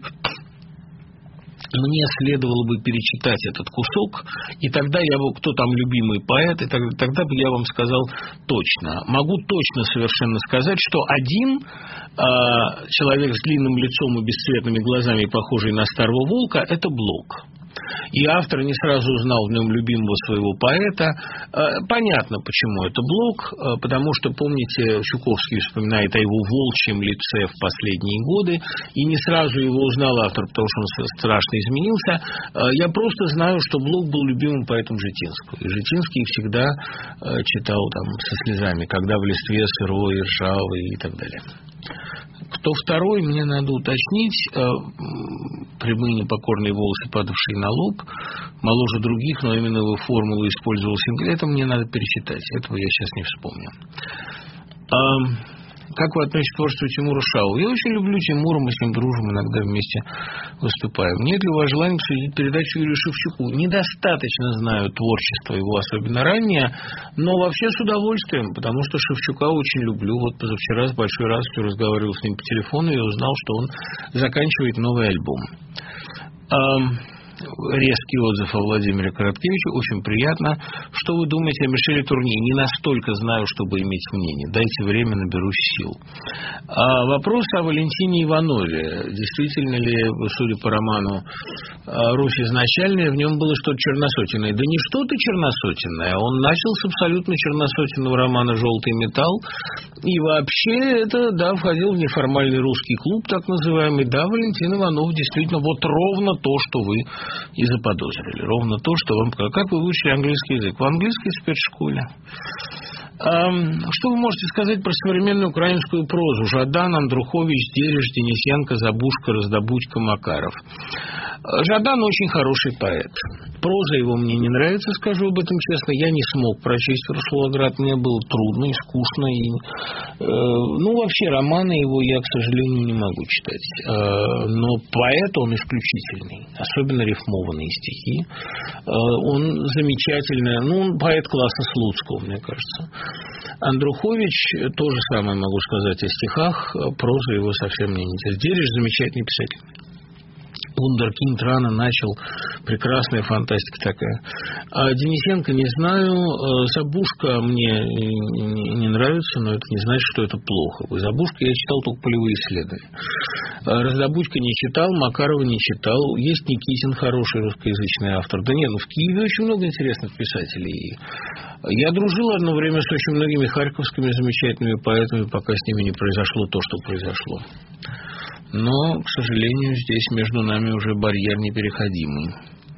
Мне следовало бы перечитать этот кусок, и тогда я бы, кто там любимый поэт, и тогда, тогда бы я вам сказал точно. Могу точно совершенно сказать, что один э, человек с длинным лицом и бесцветными глазами, похожий на старого волка, это Блок. И автор не сразу узнал в нем любимого своего поэта. Понятно, почему это Блок, потому что, помните, Чуковский вспоминает о его волчьем лице в последние годы, и не сразу его узнал автор, потому что он страшно изменился. Я просто знаю, что Блок был любимым поэтом Житинского. И Житинский всегда читал там со слезами, когда в листве сырой, ржавый и так далее. Кто второй, мне надо уточнить. Прямые непокорные волосы, падавшие на лоб, моложе других, но именно его формулу использовал Сингл. Это мне надо перечитать. Этого я сейчас не вспомню. Как вы относитесь к творчеству Тимура Шаова? Я очень люблю Тимура, мы с ним дружим, иногда вместе выступаем. Нет ли у вас желания обсудить передачу Юрию Шевчуку? Недостаточно знаю творчество его, особенно раннее, но вообще с удовольствием, потому что Шевчука очень люблю. Вот позавчера с большой радостью разговаривал с ним по телефону и узнал, что он заканчивает новый альбом. Резкий отзыв о Владимире Короткевиче. Очень приятно. Что вы думаете о Мишеле Турне? Не настолько знаю, чтобы иметь мнение. Дайте время, наберусь сил. А вопрос о Валентине Иванове. Действительно ли, судя по роману «Русь изначальная», в нем было что-то черносотенное? Да не что-то черносотенное. Он начал с абсолютно черносотенного романа «Желтый металл». И вообще это, да, входил в неформальный русский клуб, так называемый. Да, Валентин Иванов действительно вот ровно то, что вы и заподозрили. Ровно то, что вам... Как вы выучили английский язык? В английской спецшколе. Что вы можете сказать про современную украинскую прозу? Жадан, Андрухович, Дереш, Денисенко, Забушка, Раздобудько, Макаров. Жадан очень хороший поэт. Проза его мне не нравится, скажу об этом честно. Я не смог прочесть Расулаград, мне было трудно и скучно. И, э, ну, вообще, романы его я, к сожалению, не могу читать. Э, но поэт он исключительный, особенно рифмованные стихи. Э, он замечательный, ну, он поэт класса Слуцкого, мне кажется. Андрухович, то же самое могу сказать о стихах, проза его совсем не интересует. Дереш замечательный писатель. Вундеркинд рано начал, прекрасная фантастика такая. А Денисенко не знаю, Забушка мне не, не нравится, но это не значит, что это плохо. Забушка я читал только полевые исследования. Раздобудько не читал, Макарова не читал. Есть Никитин, хороший русскоязычный автор. Да нет, ну в Киеве очень много интересных писателей. Я дружил одно время с очень многими харьковскими замечательными поэтами, пока с ними не произошло то, что произошло. Но, к сожалению, здесь между нами уже барьер непереходимый.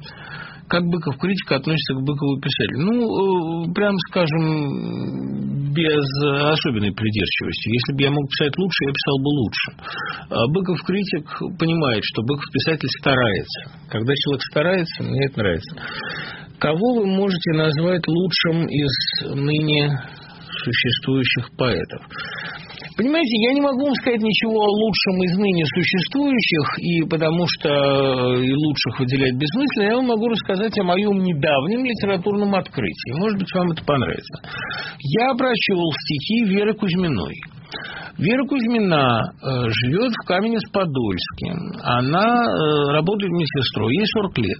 Как Быков критик относится к Быкову писателю? Ну, прям скажем, без особенной придирчивости. Если бы я мог писать лучше, я писал бы лучше. Быков критик понимает, что Быков писатель старается. Когда человек старается, мне это нравится. Кого вы можете назвать лучшим из ныне существующих поэтов? Понимаете, я не могу вам сказать ничего о лучшем из ныне существующих, и потому что и лучших выделять бессмысленно, я вам могу рассказать о моем недавнем литературном открытии. Может быть, вам это понравится. Я прочел стихи Веры Кузьминой. Вера Кузьмина э, живет в Каменец-Подольске. Она э, работает медсестрой, ей сорок лет.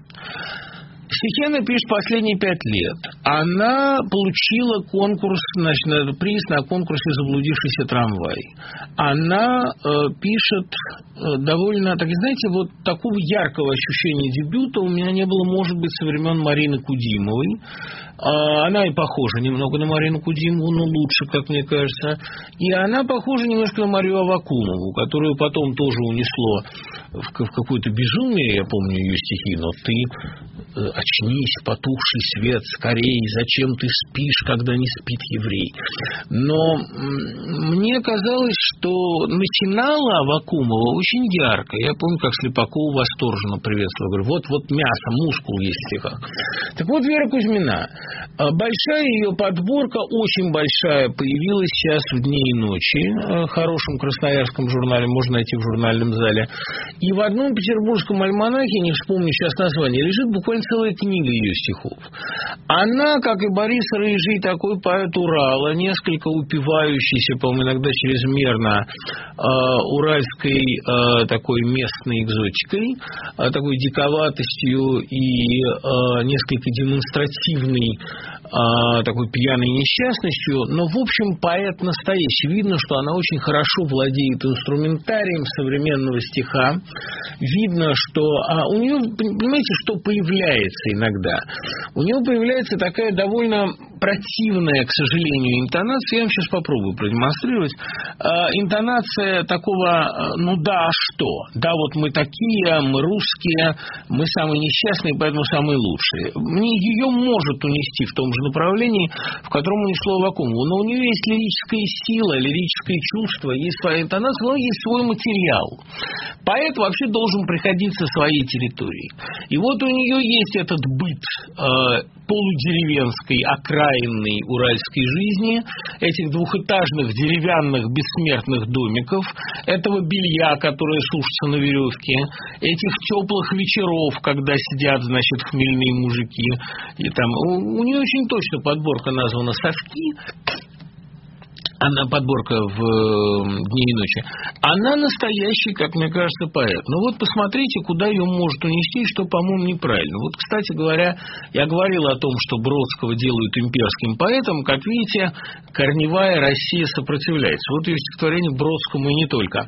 Стихи она пишет последние пять лет. Она получила конкурс, значит, приз на конкурсе «Заблудившийся трамвай». Она э, пишет э, довольно, так знаете, вот такого яркого ощущения дебюта у меня не было, может быть, со времен Марины Кудимовой. Э, она и похожа немного на Марину Кудимову, но лучше, как мне кажется. И она похожа немножко на Марию Аввакумову, которую потом тоже унесло в, в какое-то безумие, я помню ее стихи, но ты... очнись, потухший свет, скорей, зачем ты спишь, когда не спит еврей? Но мне казалось, что начинала Аввакумова очень ярко. Я помню, как Слепакову восторженно приветствовал. Говорю, вот, вот мясо, мускул есть в стихах. Так вот, Вера Кузьмина. Большая ее подборка, очень большая, появилась сейчас в «Дни и ночи», в хорошем красноярском журнале, можно найти в журнальном зале. И в одном петербургском альманахе, не вспомню сейчас название, лежит буквально целая книга ее стихов. Она, как и Борис Рыжий, такой поэт Урала, несколько упивающийся, по-моему, иногда чрезмерно э, уральской э, такой местной экзотикой, э, такой диковатостью и э, несколько демонстративной э, такой пьяной несчастностью, но, в общем, поэт настоящий. Видно, что она очень хорошо владеет инструментарием современного стиха. Видно, что а у нее, понимаете, что появляется иногда? У нее появляется такая довольно противная, к сожалению, интонация. Я вам сейчас попробую продемонстрировать. А, интонация такого, ну да, а что? Да, вот мы такие, мы русские, мы самые несчастные, поэтому самые лучшие. Мне ее может унести в том же направлении, в котором унесло Аввакумову. Но у нее есть лирическая сила, лирическое чувство, есть своя интонация, но есть свой материал. Поэт вообще должен приходить со своей территории. И вот у нее есть этот быт э, полудеревенской, окраинной окраинной уральской жизни, этих двухэтажных деревянных бессмертных домиков, этого белья, которое сушится на веревке, этих теплых вечеров, когда сидят, значит, хмельные мужики. И там у, у нее очень точно подборка названа «Соски». Она подборка в «Дни и ночи». Она настоящий, как мне кажется, поэт. Но вот посмотрите, куда ее может унести, и что, по-моему, неправильно. Вот, кстати говоря, я говорил о том, что Бродского делают имперским поэтом. Как видите, корневая Россия сопротивляется. Вот ее стихотворение Бродскому и не только.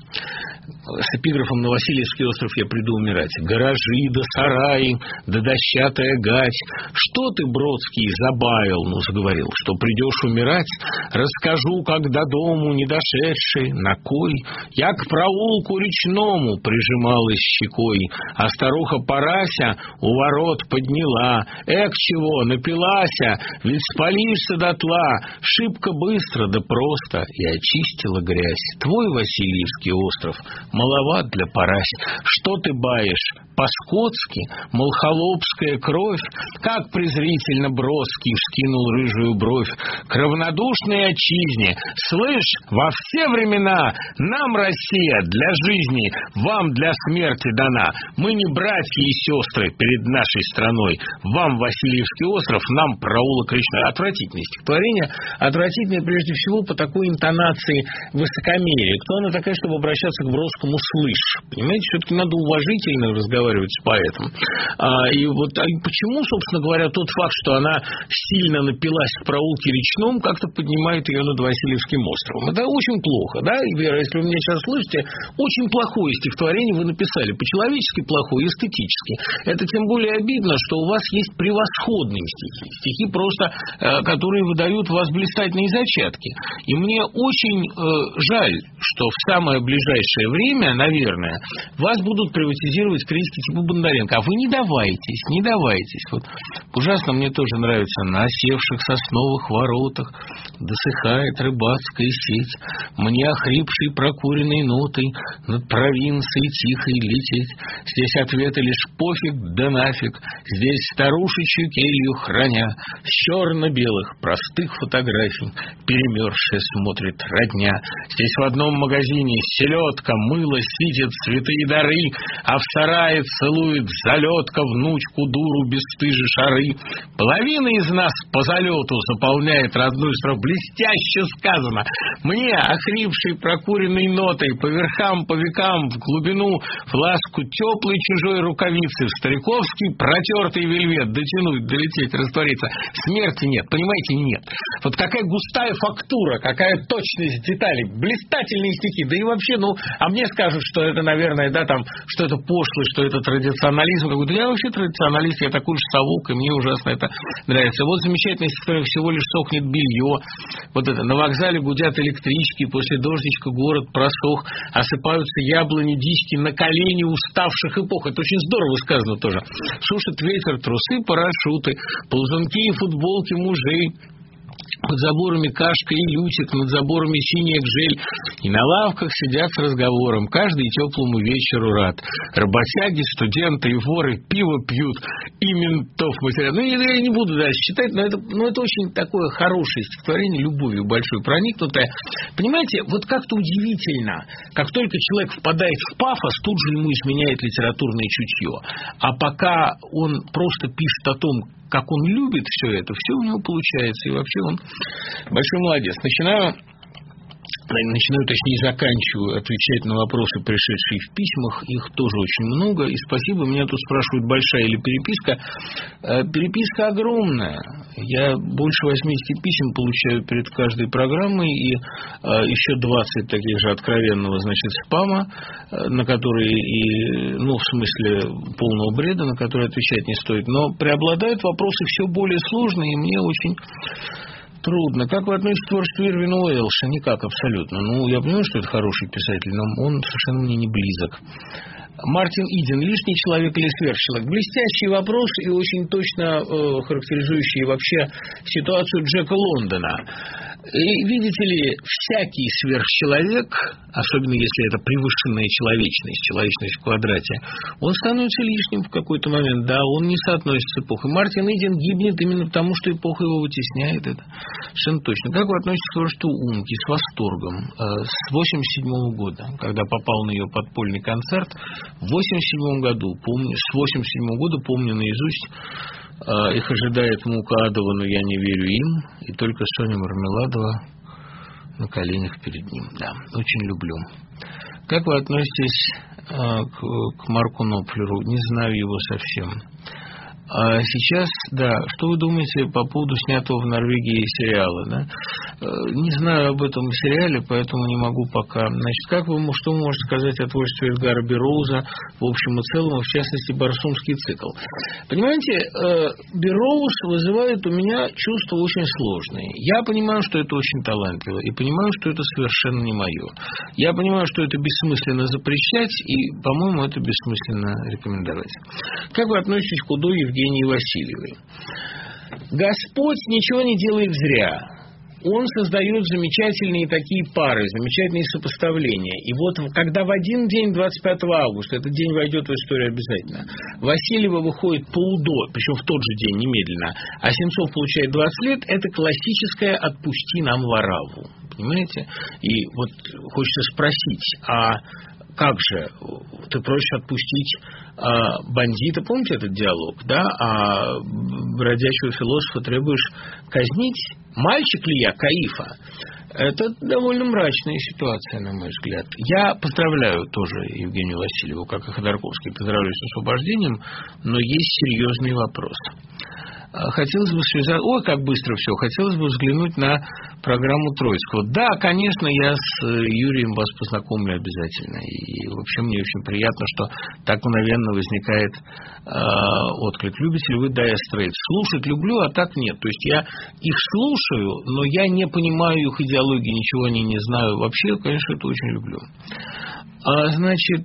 С эпиграфом «На Васильевский остров я приду умирать». Гаражи да сараи, да дощатая гать. Что ты, Бродский, забавил, ну, заговорил, что придешь умирать? Расскажу, как до дому не дошедший, на кой я к проулку речному прижималась щекой, а старуха Парася у ворот подняла. Эк, чего, напилася, ведь спалишься дотла, шибко быстро да просто, и очистила грязь. Твой Васильевский остров маловат для Парась. Что ты баешь? По-скотски? Мол, холопская кровь? Как презрительно Бродский вскинул рыжую бровь к равнодушной отчизне. Слышь, во все времена нам Россия для жизни, вам для смерти дана. Мы не братья и сестры перед нашей страной. Вам Васильевский остров, нам проулок речной. Отвратительное стихотворение. Отвратительное прежде всего по такой интонации высокомерия. Кто она такая, чтобы обращаться к Бродскому «слышь»? Понимаете, все-таки надо уважительно разговаривать с поэтом. А, и вот а почему, собственно говоря, тот факт, что она сильно напилась в проулке речном, как-то поднимает ее над Васильевским островом. Это очень плохо, да, Вера, если вы меня сейчас слышите, очень плохое стихотворение вы написали, по-человечески плохое, эстетически. Это тем более обидно, что у вас есть превосходные стихи, стихи просто, э, которые выдают у вас блистательные зачатки. И мне очень э, жаль, что в самое ближайшее время, наверное, вас будут приватизировать критики типа Бондаренко. А вы не давайтесь, не давайтесь. Вот ужасно мне тоже нравится «На осевших сосновых воротах досыхает рыбацкая сеть, мне охрипшей прокуренной нотой над провинцией тихой лететь. Здесь ответы лишь пофиг да нафиг, здесь старушечью келью храня, с черно-белых простых фотографий перемерзшая смотрит родня. Здесь в одном магазине селедка, мыло, сидит, цветы и дары, а в сарае целует залетка внучку дуру бесстыжи шары. Половина из нас по залету заполняет родную строфу. Блестяще сказано. Мне, охрипшей прокуренной нотой, по верхам, по векам, в глубину, в ласку теплой чужой рукавицы, в стариковский протертый вельвет дотянуть, долететь, раствориться. Смерти нет, понимаете, нет. Вот какая густая фактура, какая точность деталей, блистательные стихи. Да и вообще, ну, а мне скажут, что это, наверное, да, там, что это пошлость, что это традиционализм какой-то. Я вообще традиционалист, я такой же совок, и мне ужасно это нравится. Вот замечательное стихотворение «Всего лишь сохнет белье». Вот это. На вокзале гудят электрички, после дождичка город просох, осыпаются яблони, дички на колени уставших эпох. Это очень здорово сказано тоже. Сушит ветер, трусы, парашюты, ползунки и футболки мужей. Под заборами кашка и лютик, над заборами синяя гжель. И на лавках сидят с разговором, каждый теплому вечеру рад. Работяги, студенты и воры пиво пьют, и ментов матерят. Ну, я, я не буду дальше читать, но это, ну, это очень такое хорошее стихотворение, любовью большой проникнутое. Понимаете, вот как-то удивительно, как только человек впадает в пафос, тут же ему изменяет литературное чутье. А пока он просто пишет о том, как он любит все это, все у него получается. И вообще он большой молодец. Начинаю, начинаю, точнее, заканчиваю отвечать на вопросы, пришедшие в письмах. Их тоже очень много. И спасибо. Меня тут спрашивают, большая или переписка. Переписка огромная. Я больше восемьдесят писем получаю перед каждой программой. И еще двадцать таких же откровенного, значит, спама, на которые и, ну, в смысле полного бреда, на которые отвечать не стоит. Но преобладают вопросы все более сложные, и мне очень трудно. Как вы относитесь к творчеству Ирвина Уэллса? Никак, абсолютно. Ну, я понимаю, что это хороший писатель, но он совершенно мне не близок. Мартин Иден. Лишний человек или сверхчеловек? Блестящий вопрос и очень точно э, характеризующий вообще ситуацию Джека Лондона. И, видите ли, всякий сверхчеловек, особенно если это превышенная человечность, человечность в квадрате, он становится лишним в какой-то момент. Да, он не соотносится с эпохой. Мартин Иден гибнет именно потому, что эпоха его вытесняет. Это совершенно точно. Как вы относитесь к творчеству Умки? С восторгом. С восемьдесят седьмого года, когда попал на ее подпольный концерт, в восемьдесят седьмом году, помню, с восемьдесят седьмого года помню наизусть. Их ожидает мука адова, но я не верю им. И только Соня Мармеладова на коленях перед ним. Да, очень люблю. Как вы относитесь а, к, к Марку Нопфлеру? Не знаю его совсем. А сейчас, да, что вы думаете по поводу снятого в Норвегии сериала, да? Не знаю об этом сериале, поэтому не могу пока. Значит, как вы, что вы можете сказать о творчестве Эдгара Берроуза в общем и целом, и в частности, Барсумский цикл? Понимаете, Берроуз вызывает у меня чувства очень сложные. Я понимаю, что это очень талантливо, и понимаю, что это совершенно не мое. Я понимаю, что это бессмысленно запрещать, и, по-моему, это бессмысленно рекомендовать. Как вы относитесь к Удо Евгении Васильевой? Господь ничего не делает зря. Он создает замечательные такие пары, замечательные сопоставления. И вот когда в один день, двадцать пятого августа, этот день войдет в историю обязательно, Васильева выходит по УДО, причем в тот же день, немедленно, а Сенцов получает двадцать лет, это классическое «отпусти нам Варавву». Понимаете? И вот хочется спросить, а как же, ты просишь отпустить а, бандита, помните этот диалог, да, а бродячего философа требуешь казнить? Мальчик ли я, Каифа? Это довольно мрачная ситуация, на мой взгляд. Я поздравляю тоже Евгению Васильеву, как и Ходорковский, поздравляю с освобождением, но есть серьезный вопрос. Хотелось бы связать... Ой, как быстро все. Хотелось бы взглянуть на программу Троицкого. Да, конечно, я с Юрием вас познакомлю обязательно. И вообще мне очень приятно, что так мгновенно возникает э, отклик. Любите ли вы Dire Straits? Слушать люблю, а так нет. То есть я их слушаю, но я не понимаю их идеологии, ничего о ней не знаю. Вообще, конечно, это очень люблю. А, значит...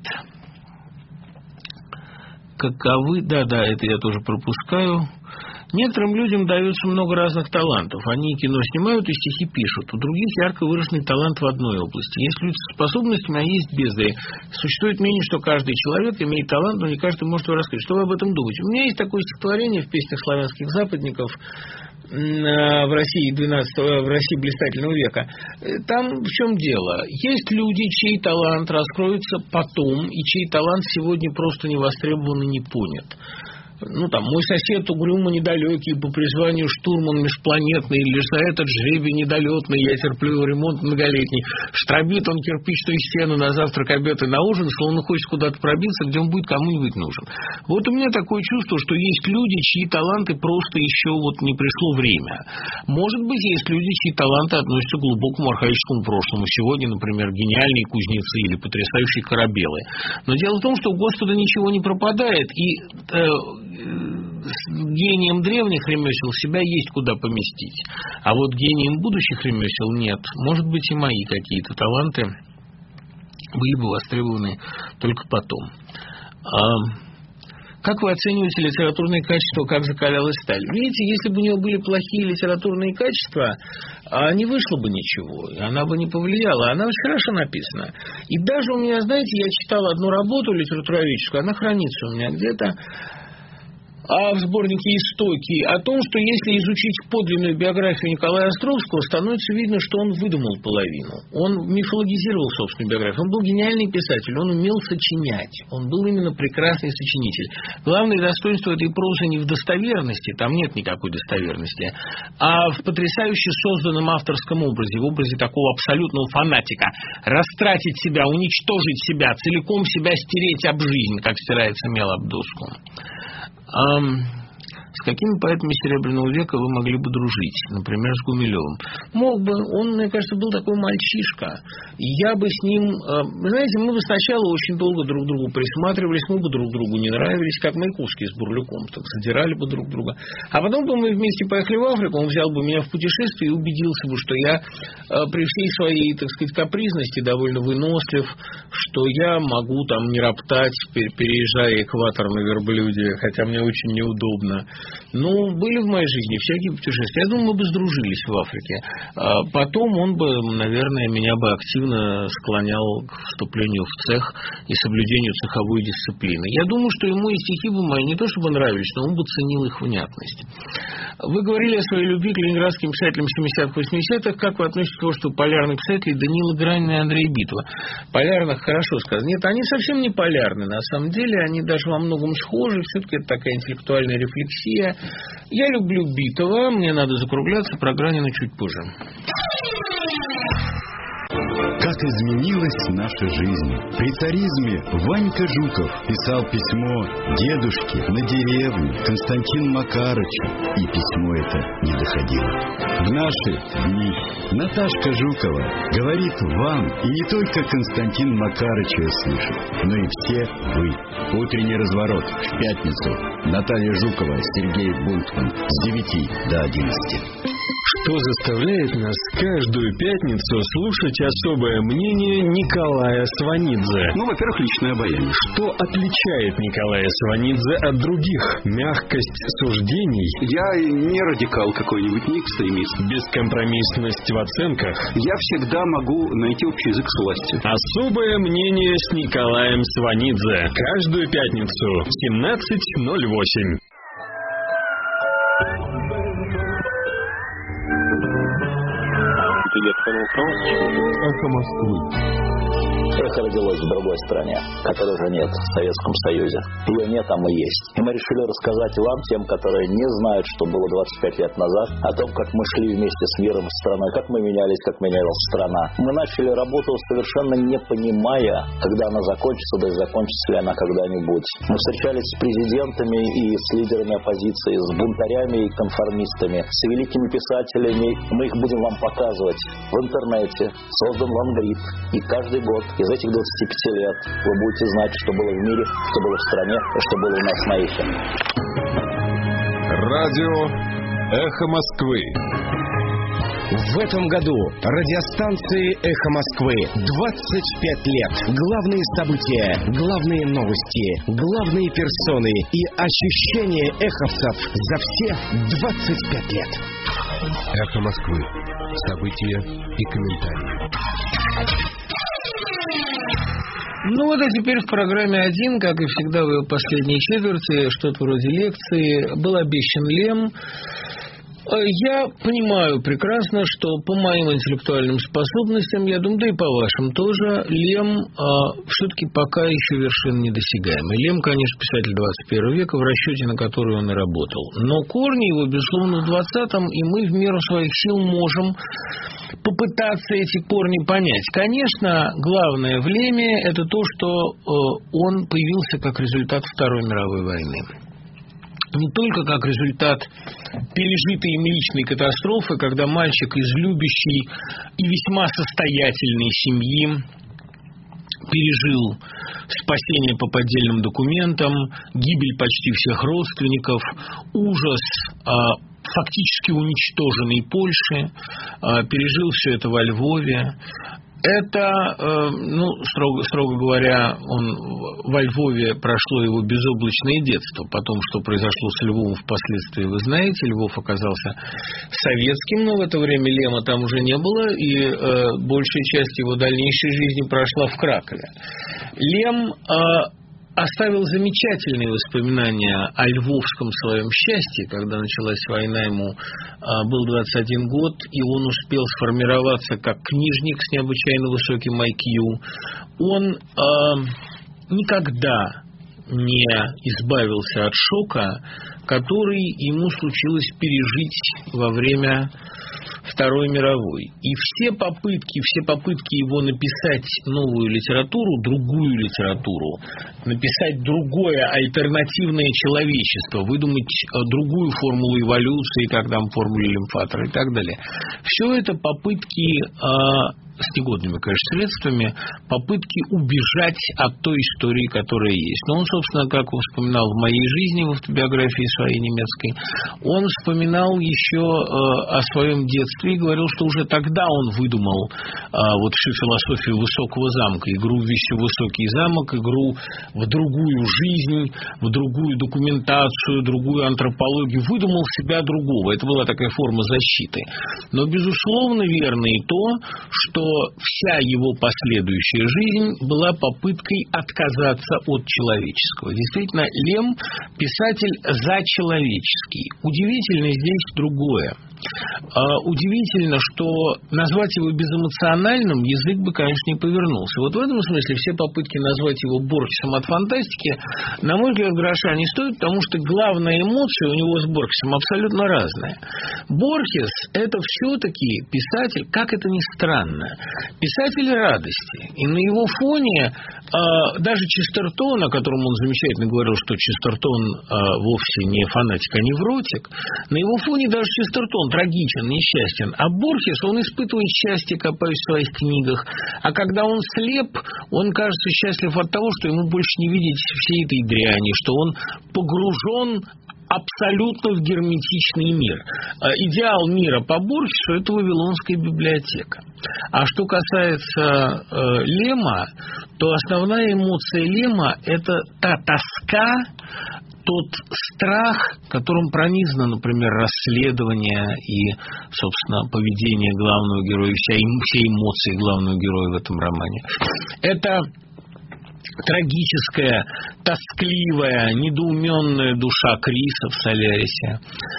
Каковы... Да, да, это я тоже пропускаю. Некоторым людям дается много разных талантов. Они кино снимают и стихи пишут. У других ярко выраженный талант в одной области. Есть люди с способностями, а есть бездари. Существует мнение, что каждый человек имеет талант, но не каждый может его раскрыть. Что вы об этом думаете? У меня есть такое стихотворение в песнях славянских западников в России двенадцатого, в России блистательного века. Там в чем дело? Есть люди, чей талант раскроется потом, и чей талант сегодня просто не востребован и не понят. Ну, там, мой сосед угрюмо недалекий, по призванию штурман межпланетный, лишь за этот жребий недолетный я терплю его ремонт многолетний. Штробит он кирпичную стену на завтрак, обед и на ужин, словно хочет куда-то пробиться, где он будет кому-нибудь нужен. Вот у меня такое чувство, что есть люди, чьи таланты просто еще вот не пришло время. Может быть, есть люди, чьи таланты относятся к глубокому архаическому прошлому. Сегодня, например, гениальные кузнецы или потрясающие корабелы. Но дело в том, что у Господа ничего не пропадает, и... Э, с гением древних ремесел себя есть куда поместить, а вот гением будущих ремесел нет. Может быть, и мои какие-то таланты были бы востребованы только потом. А как вы оцениваете литературные качества, как закалялась сталь? Видите, если бы у него были плохие литературные качества, не вышло бы ничего, и она бы не повлияла. Она очень хорошо написана. И даже у меня, знаете, я читал одну работу литературоведческую, она хранится у меня где-то, а в сборнике «Истоки» о том, что если изучить подлинную биографию Николая Островского, становится видно, что он выдумал половину. Он мифологизировал собственную биографию. Он был гениальный писатель, он умел сочинять. Он был именно прекрасный сочинитель. Главное достоинство этой прозы не в достоверности, там нет никакой достоверности, а в потрясающе созданном авторском образе, в образе такого абсолютного фанатика. Растратить себя, уничтожить себя, целиком себя стереть об жизнь, как стирается мел об доску. А с какими поэтами Серебряного века вы могли бы дружить? Например, с Гумилевым. Мог бы. Он, мне кажется, был такой мальчишка. И я бы с ним... Вы знаете, мы бы сначала очень долго друг к другу присматривались, мы бы друг другу не нравились, как Маяковский с Бурлюком. Так задирали бы друг друга. А потом бы мы вместе поехали в Африку, он взял бы меня в путешествие и убедился бы, что я при всей своей, так сказать, капризности довольно вынослив, что я могу там не роптать, переезжая экватор на верблюде, хотя мне очень неудобно. Ну, были в моей жизни всякие путешествия. Я думаю, мы бы сдружились в Африке. Потом он бы, наверное, меня бы активно склонял к вступлению в цех и соблюдению цеховой дисциплины. Я думаю, что ему и стихи бы мои не то чтобы нравились, но он бы ценил их внятность. Вы говорили о своей любви к ленинградским писателям семидесятых-восьмидесятых. Как вы относитесь к тому, что полярные писатели Данила Гранин и Андрей Битова? Полярных хорошо сказано. Нет, они совсем не полярны. На самом деле, они даже во многом схожи. Все-таки это такая интеллектуальная рефлексия. Я люблю Битова. Мне надо закругляться. Про Гранина чуть позже. Как изменилась наша жизнь. При царизме Ванька Жуков писал письмо дедушке на деревню Константину Макарычу, и письмо это не доходило. В наши дни Наташка Жукова говорит вам, и не только Константин Макарыч ее слышит, но и все вы. Утренний разворот в пятницу. Наталья Жукова, Сергей Бунтман с девяти до одиннадцати. Что заставляет нас каждую пятницу слушать особое мнение Николая Сванидзе? Ну, во-первых, личное обаяние. Что отличает Николая Сванидзе от других? Мягкость суждений? Я не радикал какой-нибудь, не экстремист. Бескомпромиссность в оценках? Я всегда могу найти общий язык с властью. Особое мнение с Николаем Сванидзе. Каждую пятницу в семнадцать ноль восемь. Эхо Москвы. Эхо родилось в другой стране, которой уже нет, в Советском Союзе. Ее нет, а мы есть. И мы решили рассказать вам, тем, которые не знают, что было двадцать пять лет назад, о том, как мы шли вместе с миром, с страной, как мы менялись, как менялась страна. Мы начали работу, совершенно не понимая, когда она закончится, да и закончится ли она когда-нибудь. Мы встречались с президентами и с лидерами оппозиции, с бунтарями и конформистами, с великими писателями. Мы их будем вам показывать в интернете. Создан лонгрид. И каждый год из этих двадцати пяти лет вы будете знать, что было в мире, что было в стране и что было у нас на эхе. Радио «Эхо Москвы». В этом году радиостанции «Эхо Москвы» двадцать пять лет. Главные события, главные новости, главные персоны и ощущения эховцев за все двадцать пять лет. «Эхо Москвы». События и комментарии. Ну вот, а теперь в программе один, как и всегда в ее последней четверти, что-то вроде лекции, был обещан Лем. Я понимаю прекрасно, что по моим интеллектуальным способностям, я думаю, да и по вашим тоже, Лем а, все-таки пока еще вершина недосягаемая. Лем, конечно, писатель двадцать первого века, в расчете на который он и работал. Но корни его, безусловно, в двадцатом, и мы в меру своих сил можем попытаться эти корни понять. Конечно, главное в Леме – это то, что э, он появился как результат Второй мировой войны. Не только как результат пережитой им личной катастрофы, когда мальчик из любящей и весьма состоятельной семьи пережил спасение по поддельным документам, гибель почти всех родственников, ужас а, фактически уничтоженной Польши, а, пережил все это во Львове. Это, ну, строго, строго говоря, он во Львове прошло его безоблачное детство. Потом, что произошло с Львовом впоследствии, вы знаете, Львов оказался советским, но в это время Лема там уже не было, и э, большая часть его дальнейшей жизни прошла в Кракове. Лем э, оставил замечательные воспоминания о львовском своем счастье, когда началась война, ему а, был двадцать один год, и он успел сформироваться как книжник с необычайно высоким ай кью. Он а, никогда не избавился от шока, который ему случилось пережить во время Второй мировой. И все попытки, все попытки его написать новую литературу, другую литературу, написать другое альтернативное человечество, выдумать другую формулу эволюции, как там формула Лемфатора и так далее. Все это попытки с негодными, конечно, средствами попытки убежать от той истории, которая есть. Но он, собственно, как он вспоминал в «Моей жизни», в автобиографии своей немецкой, он вспоминал еще э, о своем детстве и говорил, что уже тогда он выдумал э, вот всю философию высокого замка, игру в высокий замок, игру в другую жизнь, в другую документацию, другую антропологию, выдумал себя другого. Это была такая форма защиты. Но, безусловно, верно и то, что вся его последующая жизнь была попыткой отказаться от человеческого. Действительно, Лем – писатель зачеловеческий. Удивительно здесь другое. Удивительно, что назвать его безэмоциональным язык бы, конечно, не повернулся. Вот в этом смысле все попытки назвать его Борхесом от фантастики, на мой взгляд, гроша не стоят, потому что главная эмоция у него с Борхесом абсолютно разная. Борхес – это все-таки писатель, как это ни странно, писатель радости. И на его фоне даже Честертон, о котором он замечательно говорил, что Честертон вовсе не фанатик, а невротик, на его фоне даже Честертон трагичен, несчастен. А Борхес, он испытывает счастье, копаясь в своих книгах. А когда он слеп, он кажется счастлив от того, что ему больше не видеть всей этой дряни, что он погружен абсолютно в герметичный мир. Идеал мира по Борхесу – это Вавилонская библиотека. А что касается э, Лема, то основная эмоция Лема – это та тоска, тот страх, которым пронизано, например, расследование и, собственно, поведение главного героя, вся, все эмоции главного героя в этом романе. Это трагическая, тоскливая, недоуменная душа Криса в «Солярисе».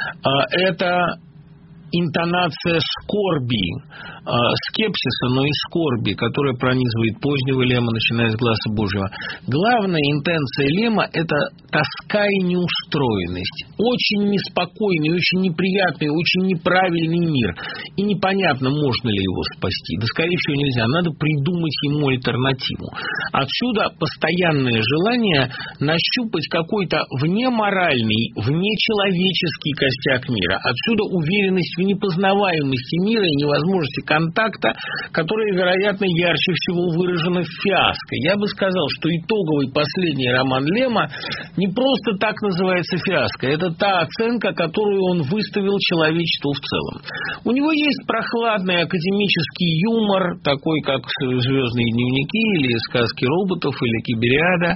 Это интонация скорби, скепсиса, но и скорби, которая пронизывает позднего Лема, начиная с «Гласа Божьего». Главная интенция Лема – это тоска и неустроенность. Очень неспокойный, очень неприятный, очень неправильный мир. И непонятно, можно ли его спасти. Да, скорее всего, нельзя. Надо придумать ему альтернативу. Отсюда постоянное желание нащупать какой-то внеморальный, внечеловеческий костяк мира. Отсюда уверенность в непознаваемости мира и невозможности контакта, которая, вероятно, ярче всего выражена в «Фиаско». Я бы сказал, что итоговый последний роман Лема не просто так называется «Фиаско». Это та оценка, которую он выставил человечеству в целом. У него есть прохладный академический юмор, такой как «Звездные дневники» или «Сказки роботов» или «Кибериада».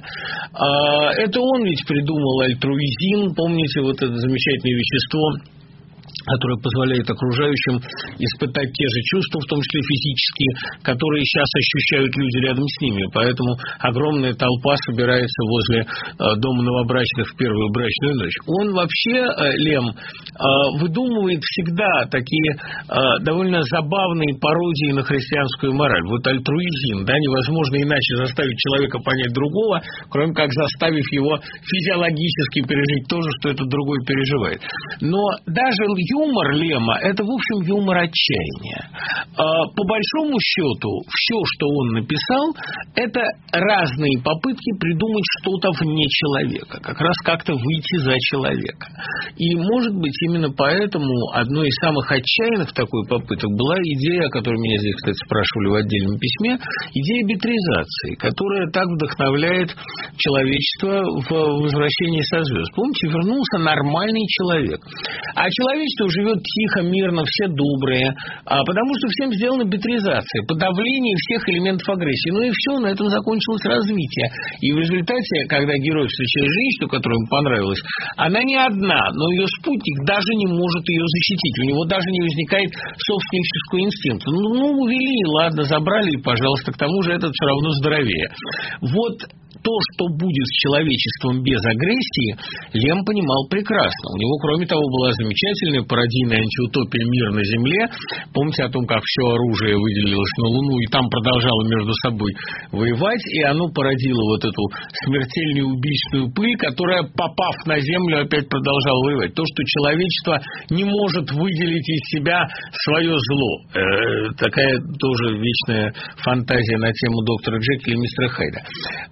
Это он ведь придумал альтруизин, помните, вот это замечательное вещество, которое позволяет окружающим испытать те же чувства, в том числе физические, которые сейчас ощущают люди рядом с ними. Поэтому огромная толпа собирается возле э, дома новобрачных в первую брачную ночь. Он вообще, э, Лем, э, выдумывает всегда такие э, довольно забавные пародии на христианскую мораль. Вот альтруизм, да, невозможно иначе заставить человека понять другого, кроме как заставив его физиологически пережить то же, что этот другой переживает. Но даже юмор Лема – это, в общем, юмор отчаяния. По большому счету, все, что он написал, это разные попытки придумать что-то вне человека, как раз как-то выйти за человека. И, может быть, именно поэтому одной из самых отчаянных такой попыток была идея, о которой меня здесь, кстати, спрашивали в отдельном письме, идея битризации, которая так вдохновляет человечество в возвращении со звезд. Помните, вернулся нормальный человек. А человечество живет тихо, мирно, все добрые, а потому что всем сделана битризация, подавление всех элементов агрессии. Ну и все, на этом закончилось развитие. И в результате, когда герой встречает женщину, которая ему понравилась, она не одна, но ее спутник даже не может ее защитить. У него даже не возникает собственнического инстинкта. Ну, ну увели, ладно, забрали, и, пожалуйста, к тому же этот все равно здоровее. Вот то, что будет с человечеством без агрессии, Лем понимал прекрасно. У него, кроме того, была замечательная пародийная антиутопия «Мир на Земле». Помните о том, как все оружие выделилось на Луну и там продолжало между собой воевать, и оно породило вот эту смертельную убийственную пыль, которая, попав на Землю, опять продолжала воевать. То, что человечество не может выделить из себя свое зло. Э, такая тоже вечная фантазия на тему доктора Джекиля и мистера Хайда.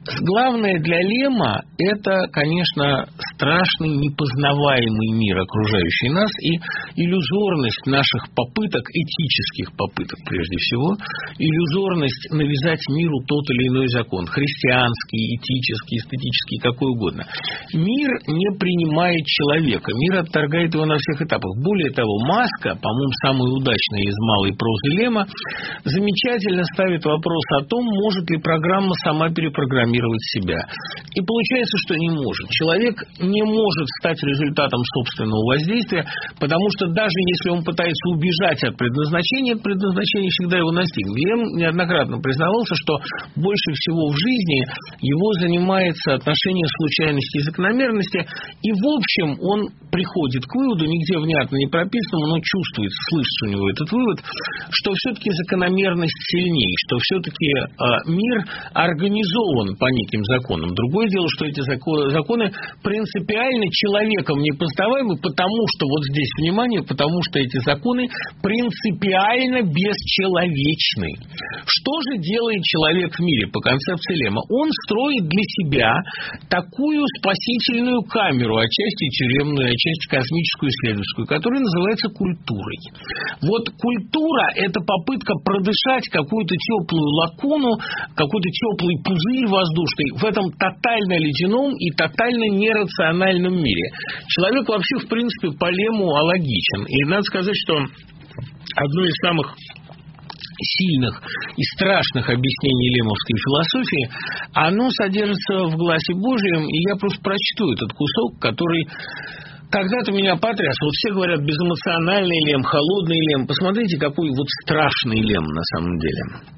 Главное для Лема – это, конечно, страшный непознаваемый мир, окружающий нас, и иллюзорность наших попыток, этических попыток прежде всего, иллюзорность навязать миру тот или иной закон, христианский, этический, эстетический, какой угодно. Мир не принимает человека, мир отторгает его на всех этапах. Более того, Маска, по-моему, самый удачный из малой прозы Лема, замечательно ставит вопрос о том, может ли программа сама перепрограммировать себя. И получается, что не может. Человек не может стать результатом собственного воздействия, потому что даже если он пытается убежать от предназначения, это предназначение всегда его настигнет. Лем неоднократно признавался, что больше всего в жизни его занимает соотношение случайности и закономерности, и в общем он приходит к выводу, нигде внятно не прописано, но чувствует, слышится у него этот вывод, что все-таки закономерность сильнее, что все-таки э, мир организован по неким законам. Другое дело, что эти законы принципиально человеком непознаваемы, потому что, вот здесь внимание, потому что эти законы принципиально бесчеловечны. Что же делает человек в мире по концепции Лема? Он строит для себя такую спасительную камеру, отчасти тюремную, отчасти космическую, исследовательскую, которая называется культурой. Вот культура – это попытка продышать какую-то теплую лакуну, какой-то теплый пузырь воздушный в этом тотально ледяном и тотально нерациональном мире. Человек вообще, в принципе, по Лему алогичен. И надо сказать, что одно из самых сильных и страшных объяснений лемовской философии, оно содержится в «Гласе Божьем», и я просто прочту этот кусок, который когда-то меня потряс. Вот все говорят, безэмоциональный Лем, холодный Лем. Посмотрите, какой вот страшный Лем на самом деле.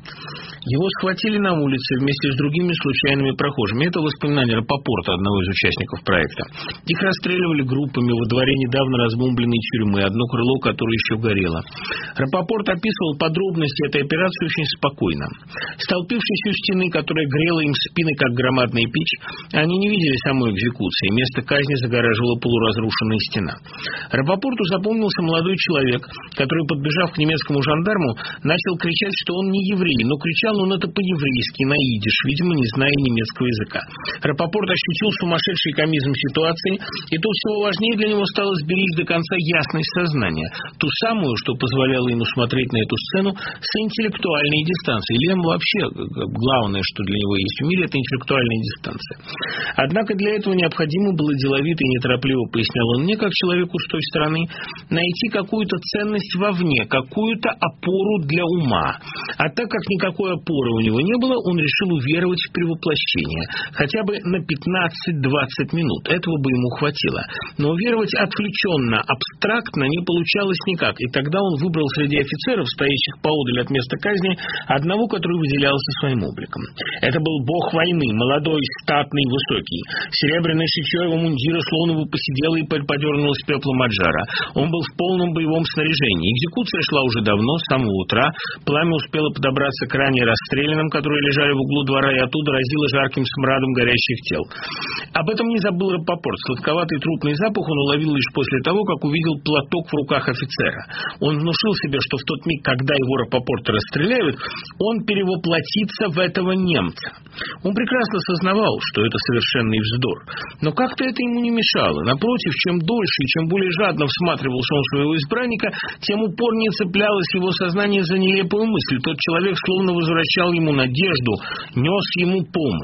Его схватили на улице вместе с другими случайными прохожими. Это воспоминание Рапопорта, одного из участников проекта. Их расстреливали группами во дворе недавно разбомбленной тюрьмы, одно крыло, которое еще горело. Рапопорт описывал подробности этой операции очень спокойно. Столпившись у стены, которая грела им спины, как громадная печь, они не видели самой экзекуции. Место казни загораживала полуразрушенная стена. Рапопорту запомнился молодой человек, который, подбежав к немецкому жандарму, начал кричать, что он не еврей, но кричал он это по-еврейски, на идиш, видимо, не зная немецкого языка. Рапопорт ощутил сумасшедший комизм ситуации, и то всего важнее для него стало сберечь до конца ясность сознания, ту самую, что позволяло ему смотреть на эту сцену с интеллектуальной дистанцией. Лем вообще, главное, что для него есть в мире, это интеллектуальная дистанция. Однако для этого необходимо было деловито и неторопливо, пояснял он мне, как человеку с той стороны, найти какую-то ценность вовне, какую-то опору для ума. А так как никакой опоры у него не было, он решил уверовать в перевоплощение. Хотя бы на пятнадцать-двадцать минут. Этого бы ему хватило. Но уверовать отвлеченно, абстрактно не получалось никак. И тогда он выбрал среди офицеров, стоящих поодаль от места казни, одного, который выделялся своим обликом. Это был бог войны, молодой, статный, высокий. Серебряное шитье его мундира словно бы посидело и подернулось пеплом от жара. Он был в полном боевом снаряжении. Экзекуция шла уже давно, с самого утра. Пламя успело подобраться к ранее расстрелянным, которые лежали в углу двора, и оттуда разило жарким смрадом горящих тел. Об этом не забыл Рапопорт. Сладковатый трупный запах он уловил лишь после того, как увидел платок в руках офицера. Он внушил себе, что в тот миг, когда его Рапопорта расстреляют, он перевоплотится в этого немца. Он прекрасно сознавал, что это совершенный вздор. Но как-то это ему не мешало. Напротив, чем дольше и чем более жадно всматривался он в своего избранника, тем упорнее цеплялось его сознание за нелепую мысль. Тот человек словно возвращал ему надежду, нес ему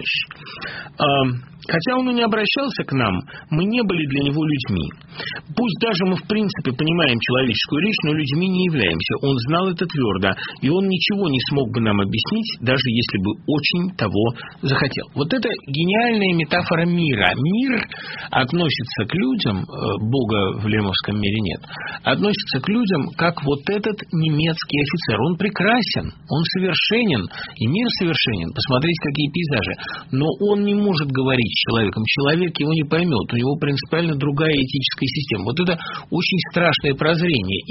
помощь. Хотя он и не обращался к нам, мы не были для него людьми. Пусть даже мы в принципе понимаем человеческую речь, но людьми не являемся. Он знал это твердо, и он ничего не смог бы нам объяснить, даже если бы очень того захотел. Вот это гениальная метафора мира. Мир относится к людям, Бога в лемовском мире нет, относится к людям, как вот этот немецкий офицер. Он прекрасен, он совершенен, и мир совершенен. Посмотрите, какие пейзажи. Но он не может говорить с человеком. Человек его не поймет. У него принципиально другая этическая система. Вот это очень страшное прозрение. И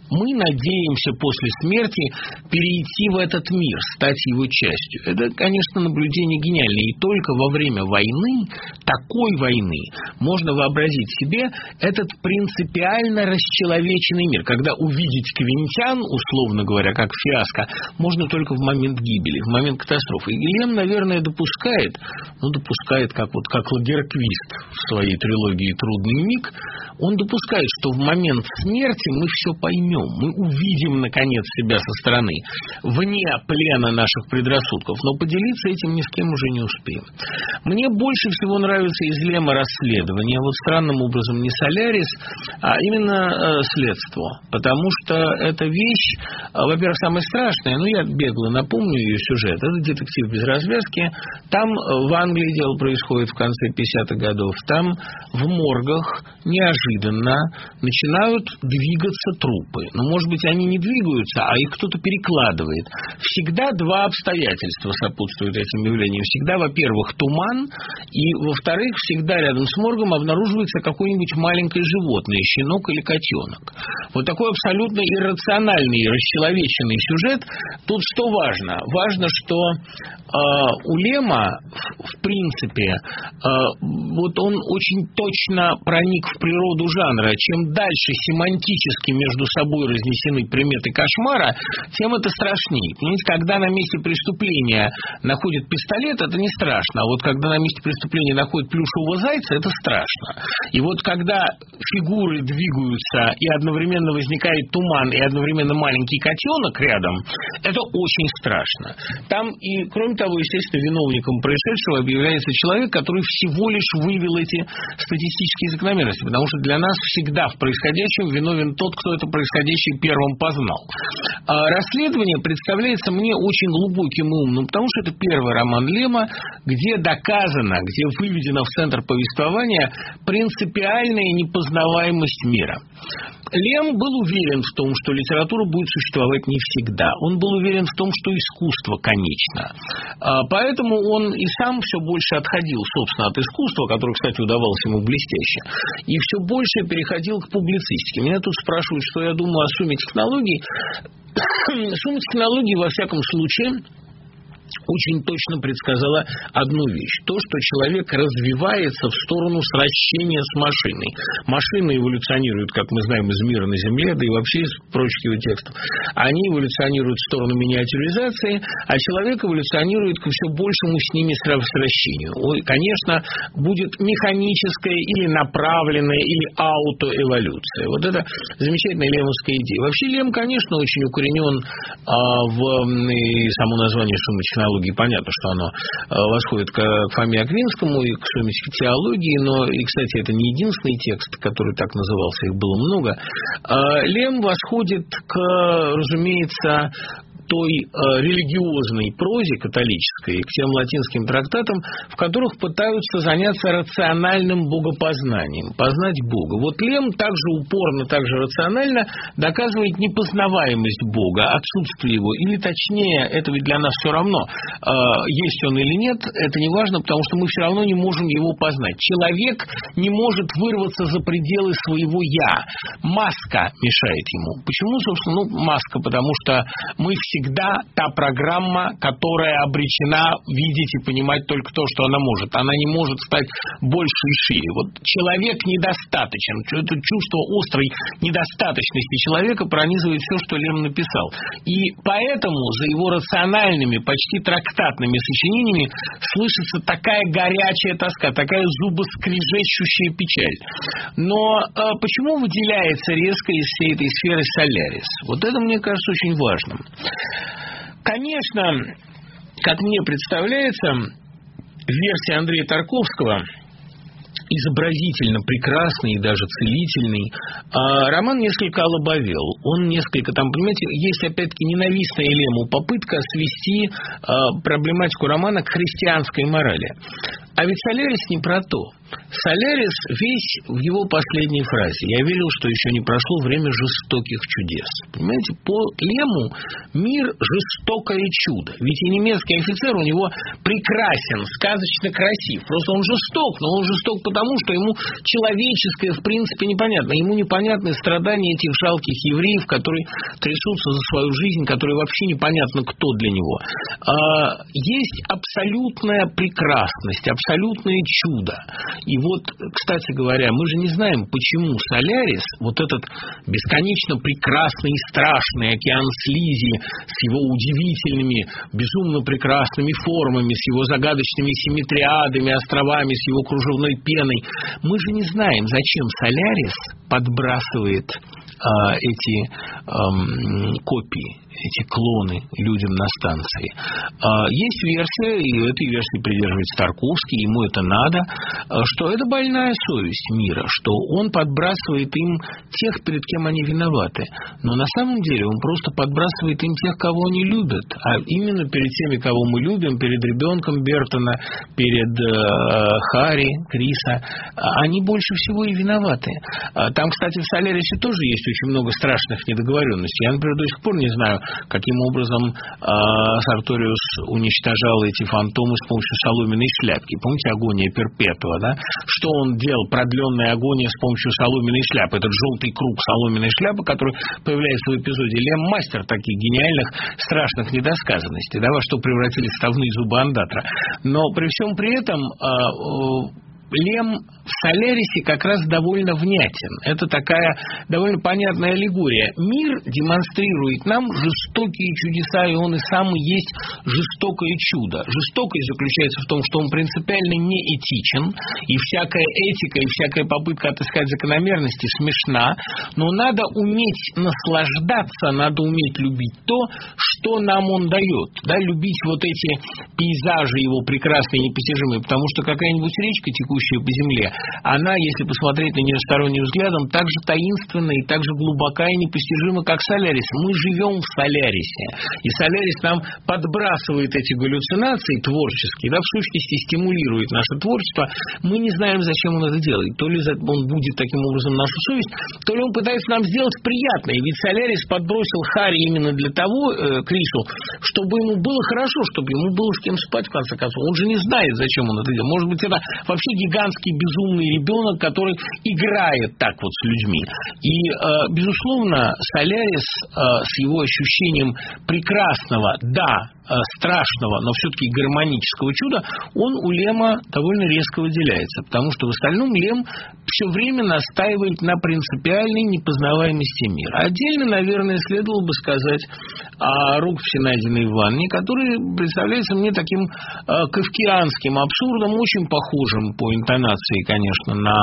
мы надеемся после смерти перейти в этот мир, стать его частью. Это, конечно, наблюдение гениальное. И только во время войны, такой войны, можно вообразить себе этот принципиально расчеловеченный мир, когда увидеть квинтян, условно говоря, как фиаско, можно только в момент гибели, в момент катастрофы. И Лем, наверное, допускает, ну, допускает, как вот как Лагерквист в своей трилогии «Трудный миг», он допускает, что в момент смерти мы все поймем, мы увидим, наконец, себя со стороны, вне плена наших предрассудков, но поделиться этим ни с кем уже не успеем. Мне больше всего нравится из Лема расследование, вот странным образом не «Солярис», а именно э, «Следство», потому что эта вещь, э, во-первых, самая страшная, ну, я бегло напомню ее сюжет, это детектив без развязки, там э, в Англии дело происходит в конце пятидесятых годов, там в моргах неожиданно начинают двигаться трупы. Но, может быть, они не двигаются, а их кто-то перекладывает. Всегда два обстоятельства сопутствуют этим явлениям. Всегда, во-первых, туман, и, во-вторых, всегда рядом с моргом обнаруживается какое-нибудь маленькое животное, щенок или котенок. Вот такой абсолютно иррациональный, расчеловеченный сюжет. Тут что важно? Важно, что э, у Лема, в, в принципе, э, вот он очень точно проник в природу жанра. Чем дальше семантически между собой разнесены приметы кошмара, тем это страшнее. Понимаете, когда на месте преступления находят пистолет, это не страшно. А вот когда на месте преступления находят плюшевого зайца, это страшно. И вот когда фигуры двигаются, и одновременно возникает туман, и одновременно маленький котенок рядом, это очень страшно. Там и, кроме того, естественно, виновником происшедшего объявляется человек, который всего лишь вывел эти статистические закономерности, потому что для нас всегда в происходящем виновен тот, кто это происходящее первым познал. А расследование представляется мне очень глубоким и умным, потому что это первый роман Лема, где доказано, где выведена в центр повествования принципиальная непознаваемость мира. Лем был уверен в том, что литература будет существовать не всегда. Он был уверен в том, что искусство конечно. Поэтому он и сам все больше отходил, собственно, от искусства, которое, кстати, удавалось ему блестяще, и все больше переходил к публицистике. Меня тут спрашивают, что я думаю о сумме технологий. Сумма технологий, во всяком случае, очень точно предсказала одну вещь. То, что человек развивается в сторону сращения с машиной. Машины эволюционируют, как мы знаем, из мира на Земле, да и вообще из прочих его текстов. Они эволюционируют в сторону миниатюризации, а человек эволюционирует к все большему с ними сращению. Ой, конечно, будет механическая или направленная, или аутоэволюция. Вот это замечательная лемовская идея. Вообще Лем, конечно, очень укоренен а, в и само название «Суммы технологий». Понятно, что оно восходит к Фоме Аквинскому и к сумме теологии, но, и, кстати, это не единственный текст, который так назывался, их было много. Лем восходит к, разумеется, той э, религиозной прозе католической, к тем латинским трактатам, в которых пытаются заняться рациональным богопознанием, познать Бога. Вот Лем также упорно, также рационально доказывает непознаваемость Бога, отсутствие его, или точнее, это ведь для нас все равно, э, есть он или нет, это не важно, потому что мы все равно не можем его познать. Человек не может вырваться за пределы своего «я». Маска мешает ему. Почему, собственно, ну, маска? Потому что мы все всегда та программа, которая обречена видеть и понимать только то, что она может. Она не может стать больше и шире. Вот человек недостаточен. Это чувство острой недостаточности человека пронизывает все, что Лем написал. И поэтому за его рациональными, почти трактатными сочинениями слышится такая горячая тоска, такая зубоскрежещущая печаль. Но э, почему выделяется резко из всей этой сферы «Солярис»? Вот это, мне кажется, очень важным. Конечно, как мне представляется, версия Андрея Тарковского изобразительно прекрасный и даже целительный, а роман несколько олобовел. Он несколько там, понимаете, есть опять-таки ненавистная Лему попытка свести а, проблематику романа к христианской морали. А ведь «Солярис» не про то. Солярис весь в его последней фразе. Я верил, что еще не прошло время жестоких чудес. Понимаете, по Лему мир жестокое чудо. Ведь и немецкий офицер у него прекрасен, сказочно красив. Просто он жесток, но он жесток потому, что ему человеческое в принципе непонятно. Ему непонятны страдания этих жалких евреев, которые трясутся за свою жизнь, которые вообще непонятно, кто для него. Есть абсолютная прекрасность, абсолютное чудо. И вот, кстати говоря, мы же не знаем, почему Солярис, вот этот бесконечно прекрасный и страшный океан слизи с его удивительными, безумно прекрасными формами, с его загадочными симметриадами, островами, с его кружевной пеной, мы же не знаем, зачем Солярис подбрасывает а, эти а, копии, эти клоны людям на станции. Есть версия, и этой версии придерживается Тарковский, ему это надо, что это больная совесть мира, что он подбрасывает им тех, перед кем они виноваты. Но на самом деле он просто подбрасывает им тех, кого они любят. А именно перед теми, кого мы любим, перед ребенком Бертона, перед э, Харри, Криса, они больше всего и виноваты. Там, кстати, в Солярисе тоже есть очень много страшных недоговоренностей. Я, например, до сих пор не знаю, каким образом э, Сарториус уничтожал эти фантомы с помощью соломенной шляпки. Помните агония перпетуа, да? Что он делал? Продленная агония с помощью соломенной шляпы. Этот желтый круг соломенной шляпы, который появляется в эпизоде. Лем мастер таких гениальных, страшных недосказанностей, да, во что превратились ставные зубы андатра. Но при всем при этом э, э, Лем в Солярисе как раз довольно внятен. Это такая довольно понятная аллегория. Мир демонстрирует нам жестокие чудеса, и он и сам и есть жестокое чудо. Жестокость заключается в том, что он принципиально неэтичен, и всякая этика, и всякая попытка отыскать закономерности смешна, но надо уметь наслаждаться, надо уметь любить то, что нам он дает. Да, любить вот эти пейзажи его прекрасные и непостижимые, потому что какая-нибудь речка, текущая по земле, она, если посмотреть на нее сторонним взглядом, так же таинственна и так же глубока и непостижима, как Солярис. Мы живем в Солярисе, и Солярис нам подбрасывает эти галлюцинации творческие, да, в сущности стимулирует наше творчество. Мы не знаем, зачем он это делает. То ли он будет таким образом нашу совесть, то ли он пытается нам сделать приятное. Ведь Солярис подбросил Харри именно для того, э, Крису, чтобы ему было хорошо, чтобы ему было с кем спать, в конце концов. Он же не знает, зачем он это делает. Может быть, это вообще гигантский безумный ребенок, который играет так вот с людьми. И, э, безусловно, Солярис э, с его ощущением прекрасного, да, э, страшного, но все-таки гармонического чуда, он у Лема довольно резко выделяется, потому что в остальном Лем все время настаивает на принципиальной непознаваемости мира. Отдельно, наверное, следовало бы сказать о рукописи, найденной в ванне, который представляется мне таким э, кафкианским абсурдом, очень похожим по интонации, конечно, на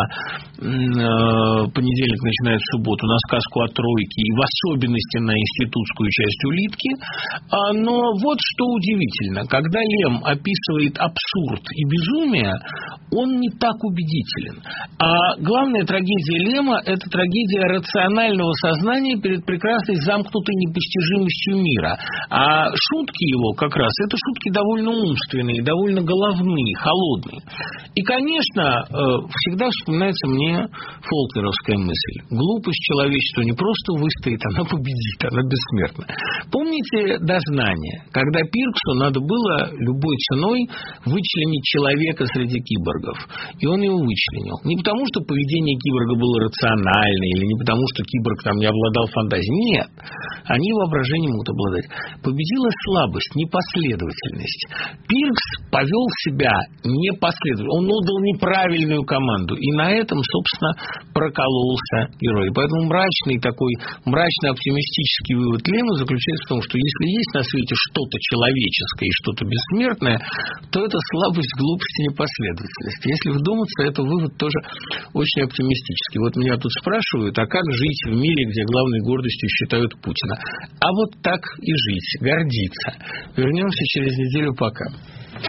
э, понедельник начинает в субботу, на сказку о тройке и в особенности на институтскую часть улитки. А, но вот что удивительно, когда Лем описывает абсурд и безумие, он не так убедителен. А главная трагедия Лема – это трагедия рационального сознания перед прекрасной замкнутой непостижимостью мира. А шутки его как раз – это шутки довольно умственные, довольно головные, холодные. И, конечно, всегда вспоминается мне фолкнеровская мысль. Глупость человечества не просто выстоит, она победит, она бессмертна. Помните «Дознание», когда Пирксу надо было любой ценой вычленить человека среди киборгов. И он его вычленил. Не потому, что поведение киборга было рациональное, или не потому, что киборг там не обладал фантазией. Нет. Они воображением могут обладать. Победила слабость, непоследовательность. Пиркс повел себя непоследовательно. Он отдал неправильную команду. И на этом, собственно, прокололся герой. Поэтому мрачный такой, мрачно-оптимистический вывод Лема заключается в том, что если есть на свете что-то человеческое и что-то бессмертное, то это слабость, глупость и непоследовательность. Если вдуматься, это вывод тоже очень оптимистический. Вот меня тут спрашивают, а как жить в мире, где главной гордостью считают Путина? А вот так и жить, гордиться. Вернемся через неделю, пока.